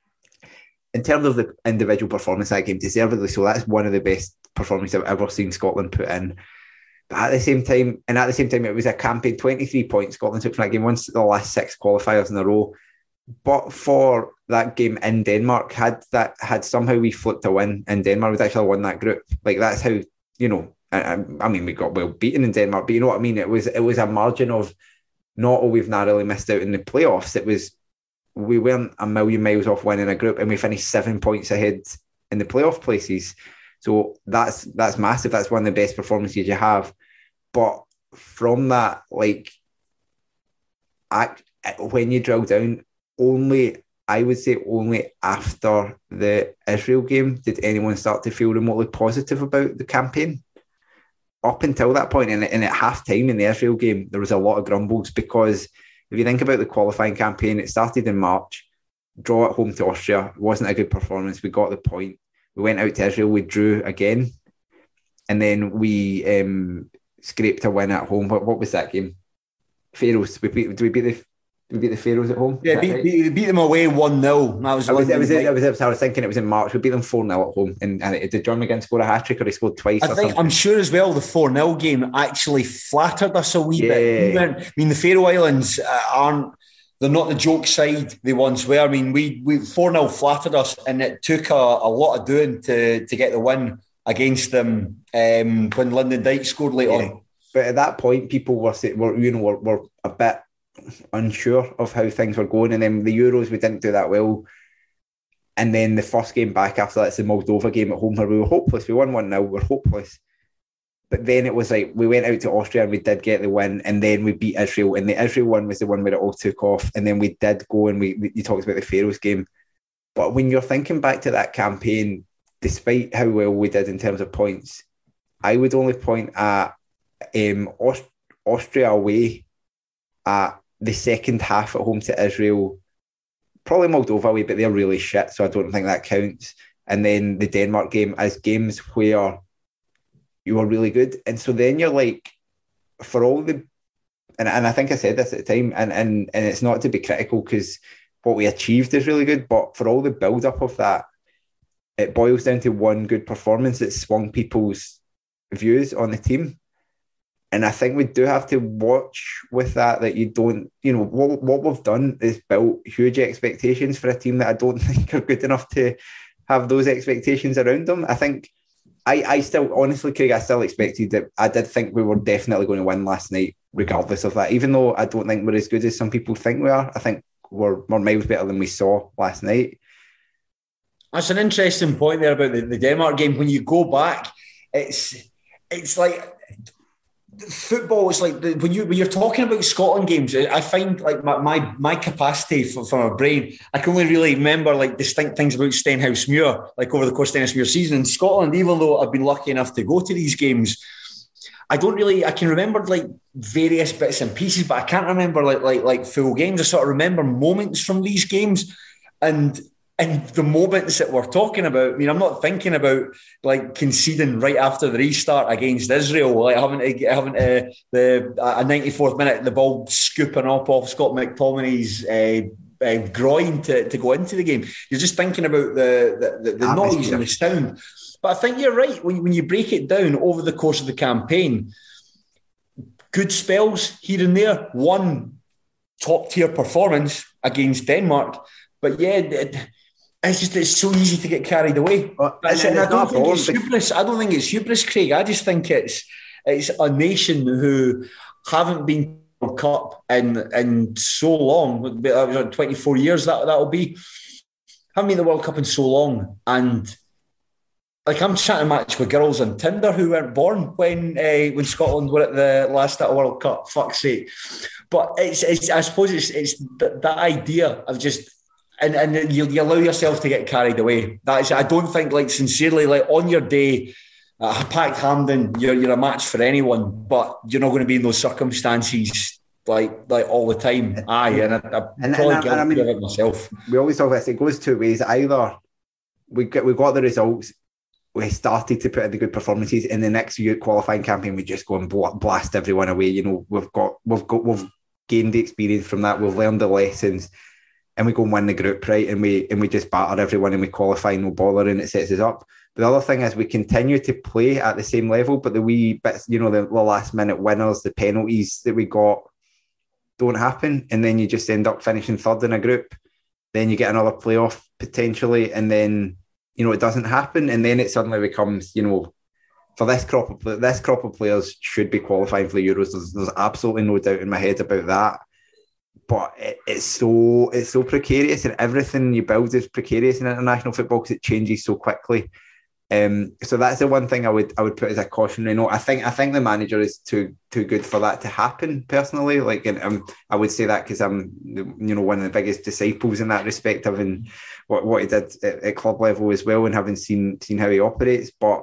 In terms of the individual performance that game, deservedly so, that's one of the best performances I've ever seen Scotland put in. But at the same time, and at the same time, it was a campaign, twenty-three points Scotland took from that game, once the last six qualifiers in a row. But for that game in Denmark, had that had somehow we flipped a win in Denmark, we'd actually won that group. Like, that's how, you know, I, I mean, we got well beaten in Denmark, but you know what I mean? It was it was a margin of not, oh, we've narrowly missed out in the playoffs. It was, we weren't a million miles off winning a group, and we finished seven points ahead in the playoff places. So that's that's massive. That's one of the best performances you have. But from that, like, act, when you drill down, only, I would say only after the Israel game did anyone start to feel remotely positive about the campaign. Up until that point, and, and at half-time in the Israel game, there was a lot of grumbles, because if you think about the qualifying campaign, it started in March, draw at home to Austria, it wasn't a good performance, we got the point. We went out to Israel, we drew again, and then we um, scraped a win at home. What, what was that game? Faroes. We beat, did we beat the did we beat the Faroes at home? Yeah, beat, right? beat, beat them away one nil. That was, I was, it was, it was, it was I was thinking it was in March. We beat them four nil at home. And, and did John McGinn score a hat-trick, or he scored twice? I or think, something? I'm sure as well the four nil game actually flattered us a wee yeah. bit. We I mean, the Faroe Islands uh, aren't, they're not the joke side they once were. I mean, we we four nil flattered us, and it took a, a lot of doing to to get the win against them um, when Lyndon Dykes scored late yeah. on. But at that point, people were, were you know, were, were a bit unsure of how things were going. And then the Euros, we didn't do that well. And then the first game back after that, it's the Moldova game at home, where we were hopeless. We won one nil, we were hopeless. But then it was like we went out to Austria and we did get the win, and then we beat Israel, and the Israel one was the one where it all took off, and then we did go and we, we you talked about the Faroes game. But when you're thinking back to that campaign, despite how well we did in terms of points, I would only point at um, Aust- Austria away, at the second half at home to Israel, probably Moldova away, but they're really shit, so I don't think that counts. And then the Denmark game as games where you were really good. And so then you're like, for all the, and, and I think I said this at the time, and, and, and it's not to be critical because what we achieved is really good, but for all the build-up of that, it boils down to one good performance that swung people's views on the team. And I think we do have to watch with that, that you don't, you know, what, what we've done is built huge expectations for a team that I don't think are good enough to have those expectations around them. I think, I, I still, honestly, Craig, I still expected that. I did think we were definitely going to win last night, regardless of that. Even though I don't think we're as good as some people think we are, I think we're, we're miles better than we saw last night. That's an interesting point there about the, the Denmark game. When you go back, it's it's like football. It's like the, when you when you're talking about Scotland games, I find like my my, my capacity for, for my brain, I can only really remember like distinct things about Stenhousemuir, like over the course of the Stenhousemuir season in Scotland. Even though I've been lucky enough to go to these games, I don't really. I can remember like various bits and pieces, but I can't remember like like like full games. I sort of remember moments from these games, and. And the moments that we're talking about, I mean, I'm not thinking about like conceding right after the restart against Israel, like having to, having to, the a ninety-fourth minute, the ball scooping up off Scott McTominay's uh, uh, groin to, to go into the game. You're just thinking about the the, the, the noise and the sound. But I think you're right when when you break it down over the course of the campaign. Good spells here and there, one top tier performance against Denmark, but yeah. It, It's just it's so easy to get carried away. Well, That's it. I don't think it's hubris. I don't think it's hubris, Craig. I just think it's it's a nation who haven't been World Cup in in so long. twenty-four years that that'll be. Haven't been the World Cup in so long, and like I'm chatting match with girls on Tinder who weren't born when uh, when Scotland were at the last at a World Cup. Fuck's sake! But it's it's I suppose it's it's that, that idea of just. And and you, you allow yourself to get carried away. That is, I don't think, like, sincerely, like, on your day, uh, packed Hampden, you're, you're a match for anyone, but you're not going to be in those circumstances, like, like all the time. Aye, and I, I and, probably and, guilty and I mean, of it myself. We always talk about this. It goes two ways. Either we get, we got the results, we started to put in the good performances, in the next year qualifying campaign, we just go and blast everyone away. You know, we've got, we've got, we've gained the experience from that. We've learned the lessons. And we go and win the group, right? And we and we just batter everyone and we qualify, no bother, and it sets us up. But the other thing is we continue to play at the same level, but the wee bits, you know, the, the last minute winners, the penalties that we got don't happen. And then you just end up finishing third in a group. Then you get another playoff potentially, and then, you know, it doesn't happen. And then it suddenly becomes, you know, for this crop of this crop of players should be qualifying for the Euros. There's, there's absolutely no doubt in my head about that. But it, it's so it's so precarious, and everything you build is precarious in international football because it changes so quickly. Um, so that's the one thing I would I would put as a cautionary note. I think I think the manager is too too good for that to happen personally. Like, and um, I would say that because I'm you know one of the biggest disciples in that respect, having what what he did at, at club level as well, and having seen seen how he operates. But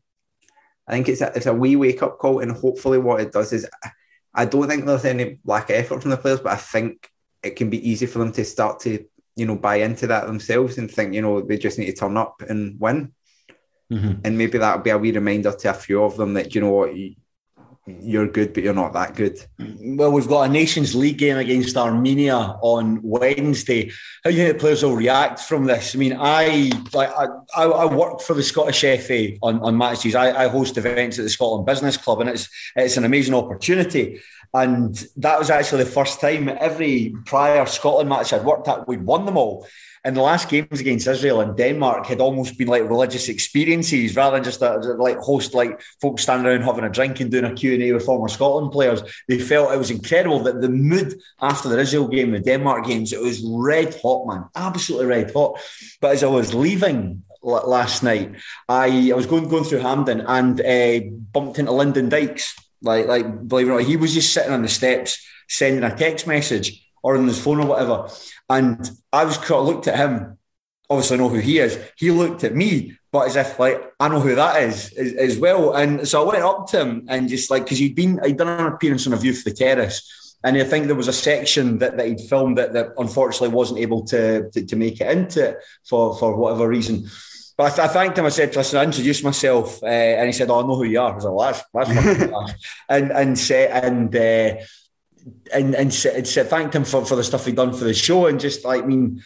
I think it's a, it's a wee wake up call, and hopefully what it does is. I don't think there's any lack of effort from the players, but I think it can be easy for them to start to, you know, buy into that themselves and think, you know, they just need to turn up and win. Mm-hmm. And maybe that'll be a wee reminder to a few of them that, you know what, you're good, but you're not that good. Well, we've got a Nations League game against Armenia on Wednesday. How do you think the players will react from this? I mean, I like I, I, I work for the Scottish F A on, on match days. I, I host events at the Scotland Business Club, and it's it's an amazing opportunity. And that was actually the first time every prior Scotland match I'd worked at, we'd won them all. And the last games against Israel and Denmark had almost been like religious experiences rather than just a, like host like folks standing around having a drink and doing a Q and A with former Scotland players. They felt it was incredible that the mood after the Israel game, the Denmark games, it was red hot, man, absolutely red hot. But as I was leaving last night. I, I was going going through Hampden and uh, bumped into Lyndon Dykes. Like, like believe it or not, he was just sitting on the steps sending a text message or on his phone or whatever. And I was kind of looked at him. Obviously, I know who he is. He looked at me, but as if like I know who that is as, as well. And so I went up to him and just like because he'd been he'd done an appearance on A View from the Terrace, and I think there was a section that, that he'd filmed that, that unfortunately wasn't able to, to to make it into it for for whatever reason. But I, th- I thanked him. I said, "Listen, I introduced myself," uh, and he said, "Oh, I know who you are." I was like, well, "That's that's fucking and and said and. Uh, And and said, said thanked him for, for the stuff he'd done for the show, and just like I mean,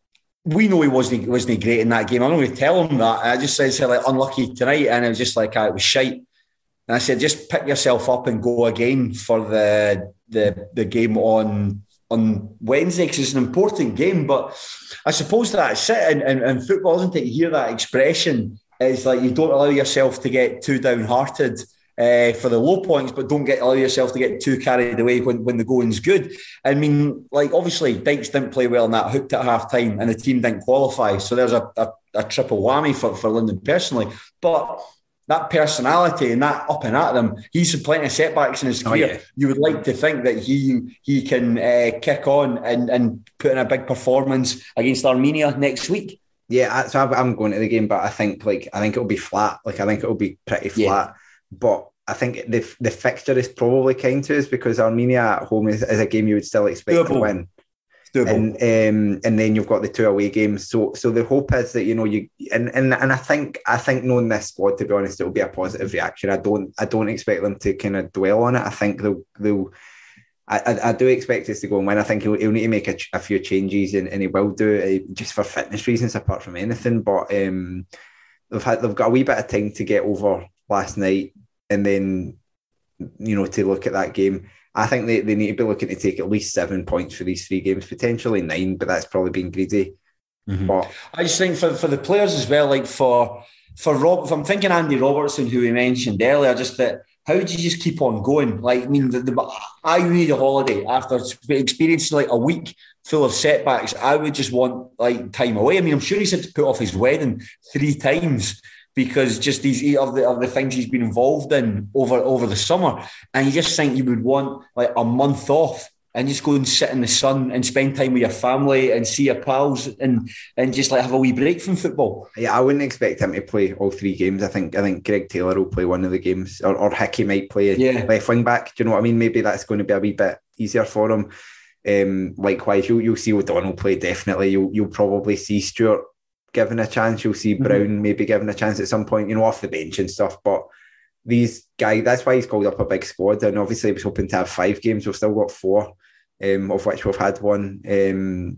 we know he wasn't wasn't great in that game. I'm not going to tell him that. I just said, said like unlucky tonight, and it was just like ah, it was shite. And I said, just pick yourself up and go again for the the the game on on Wednesday because it's an important game. But I suppose that's it. And, and, and football, isn't it? You hear that expression. It's like you don't allow yourself to get too downhearted. Uh, for the low points, but don't get allow yourself to get too carried away when, when the going's good. I mean, like obviously Dykes didn't play well in that hooked at half time and the team didn't qualify. So there's a, a, a triple whammy for, for Lyndon personally. But that personality and that up and at them, he's had plenty of setbacks in his career. Oh, yeah. You would like to think that he he can uh, kick on and, and put in a big performance against Armenia next week. Yeah, so I'm going to the game, but I think like I think it'll be flat. Like I think it'll be pretty flat. Yeah. But I think the the fixture is probably kind to us because Armenia at home is, is a game you would still expect Doable. to win. And um, and then you've got the two away games. So so the hope is that you know you and, and and I think I think knowing this squad, to be honest, it'll be a positive reaction. I don't I don't expect them to kind of dwell on it. I think they'll they'll I, I, I do expect us to go and win. I think he'll, he'll need to make a, a few changes and, and he will do it uh, just for fitness reasons apart from anything. But um, they've had they've got a wee bit of time to get over last night. And then, you know, to look at that game, I think they, they need to be looking to take at least seven points for these three games, potentially nine, but that's probably being greedy. Mm-hmm. But I just think for, for the players as well, like for for Rob, if I'm thinking Andy Robertson, who we mentioned earlier, just that how do you just keep on going? Like, I mean, the, the, I need a holiday after experiencing like a week full of setbacks. I would just want like time away. I mean, I'm sure he's had to put off his wedding three times. Because just these of the of the things he's been involved in over, over the summer, and you just think you would want like a month off and just go and sit in the sun and spend time with your family and see your pals and and just like have a wee break from football. Yeah, I wouldn't expect him to play all three games. I think I think Greg Taylor will play one of the games, or, or Hickey might play yeah. left wing back. Do you know what I mean? Maybe that's going to be a wee bit easier for him. Um, likewise, you'll you'll see O'Donnell play definitely. You'll you'll probably see Stewart given a chance. You'll see Brown mm-hmm. maybe given a chance at some point, you know, off the bench and stuff. But these guys, that's why he's called up a big squad. And obviously he was hoping to have five games. We've still got four, um, of which we've had one. Um,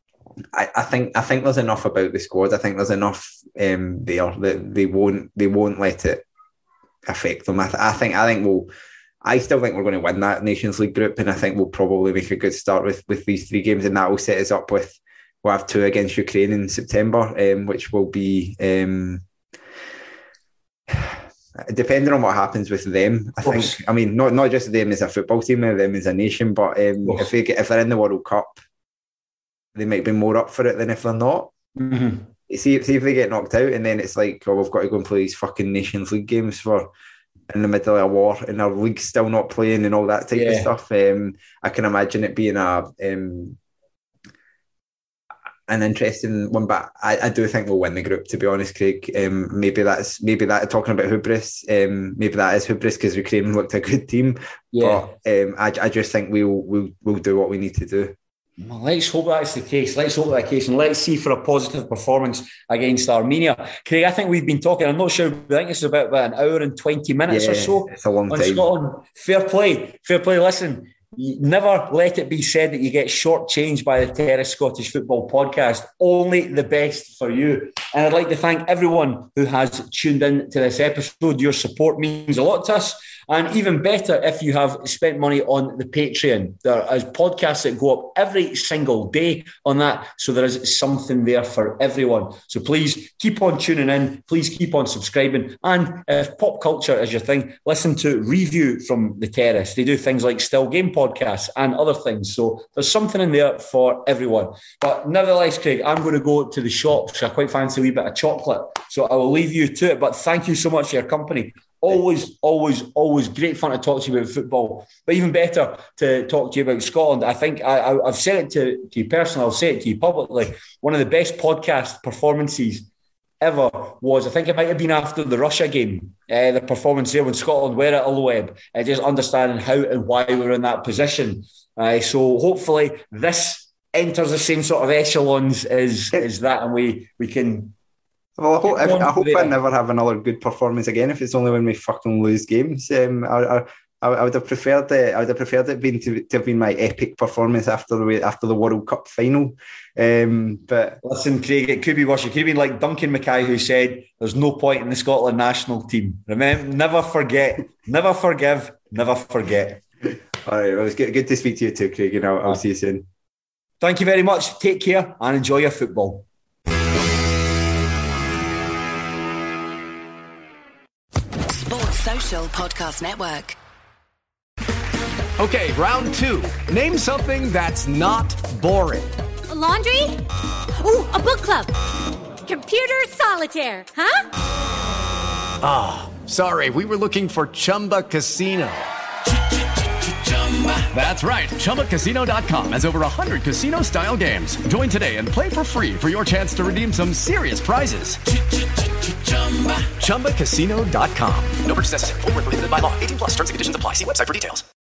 I, I think I think there's enough about the squad. I think there's enough um, there that they won't they won't let it affect them. I, th- I think I think we'll. I still think we're going to win that Nations League group, and I think we'll probably make a good start with with these three games, and that will set us up with. We'll have two against Ukraine in September, um, which will be um, depending on what happens with them. I think. I mean, not not just them as a football team, them as a nation, but um, if they get, if they're in the World Cup, they might be more up for it than if they're not. Mm-hmm. See, see if they get knocked out, and then it's like, oh, we've got to go and play these fucking Nations League games for in the middle of a war, and our league's still not playing, and all that type yeah. of stuff. Um, I can imagine it being a. Um, An interesting one, but I, I do think we'll win the group. To be honest, Craig, um, maybe that's maybe that talking about hubris. Um, maybe that is hubris because Ukraine looked a good team. Yeah. But um, I, I just think we'll we'll we'll do what we need to do. Well, let's hope that's the case. Let's hope that's the case, and let's see for a positive performance against Armenia. Craig, I think we've been talking. I'm not sure. I think it's about, about an hour and twenty minutes yeah, or so. It's a long time. Scotland. Fair play, fair play. Listen. Never let it be said that you get shortchanged by the Terrace Scottish Football Podcast. Only the best for you. And I'd like to thank everyone who has tuned in to this episode. Your support means a lot to us. And even better if you have spent money on the Patreon. There are podcasts that go up every single day on that. So there is something there for everyone. So please keep on tuning in. Please keep on subscribing. And if pop culture is your thing, listen to Review from the Terrace. They do things like Still Game podcasts and other things. So there's something in there for everyone. But nevertheless, Craig, I'm going to go to the shops. I quite fancy a wee bit of chocolate. So I will leave you to it. But thank you so much for your company. Always, always, always great fun to talk to you about football. But even better to talk to you about Scotland. I think I, I, I've said it to, to you personally. I'll say it to you publicly. One of the best podcast performances ever was, I think it might have been after the Russia game, uh, the performance there when Scotland were at Ulweb, uh, just understanding how and why we were in that position. Uh, so hopefully this enters the same sort of echelons as, as that, and we, we can... Well, I hope, if, I, hope I never have another good performance again if it's only when we fucking lose games. Um, I, I, I would have preferred it. I would have preferred it being to, to have been my epic performance after the after the World Cup final. Um, but listen, Craig, it could be worse. It could have been like Duncan Mackay, who said, "There's no point in the Scotland national team." Remember, never forget, never forgive, never forget. All right, well, it was good, good to speak to you too, Craig. And I'll, I'll see you soon. Thank you very much. Take care and enjoy your football. Sports Social Podcast Network. Okay, round two. Name something that's not boring. A laundry? Ooh, a book club. Computer solitaire, huh? Ah, oh, sorry, we were looking for Chumba Casino. That's right, Chumba Casino dot com has over one hundred casino-style games. Join today and play for free for your chance to redeem some serious prizes. Chumba Casino dot com. No purchase necessary. Void where prohibited by law. eighteen plus terms and conditions apply. See website for details.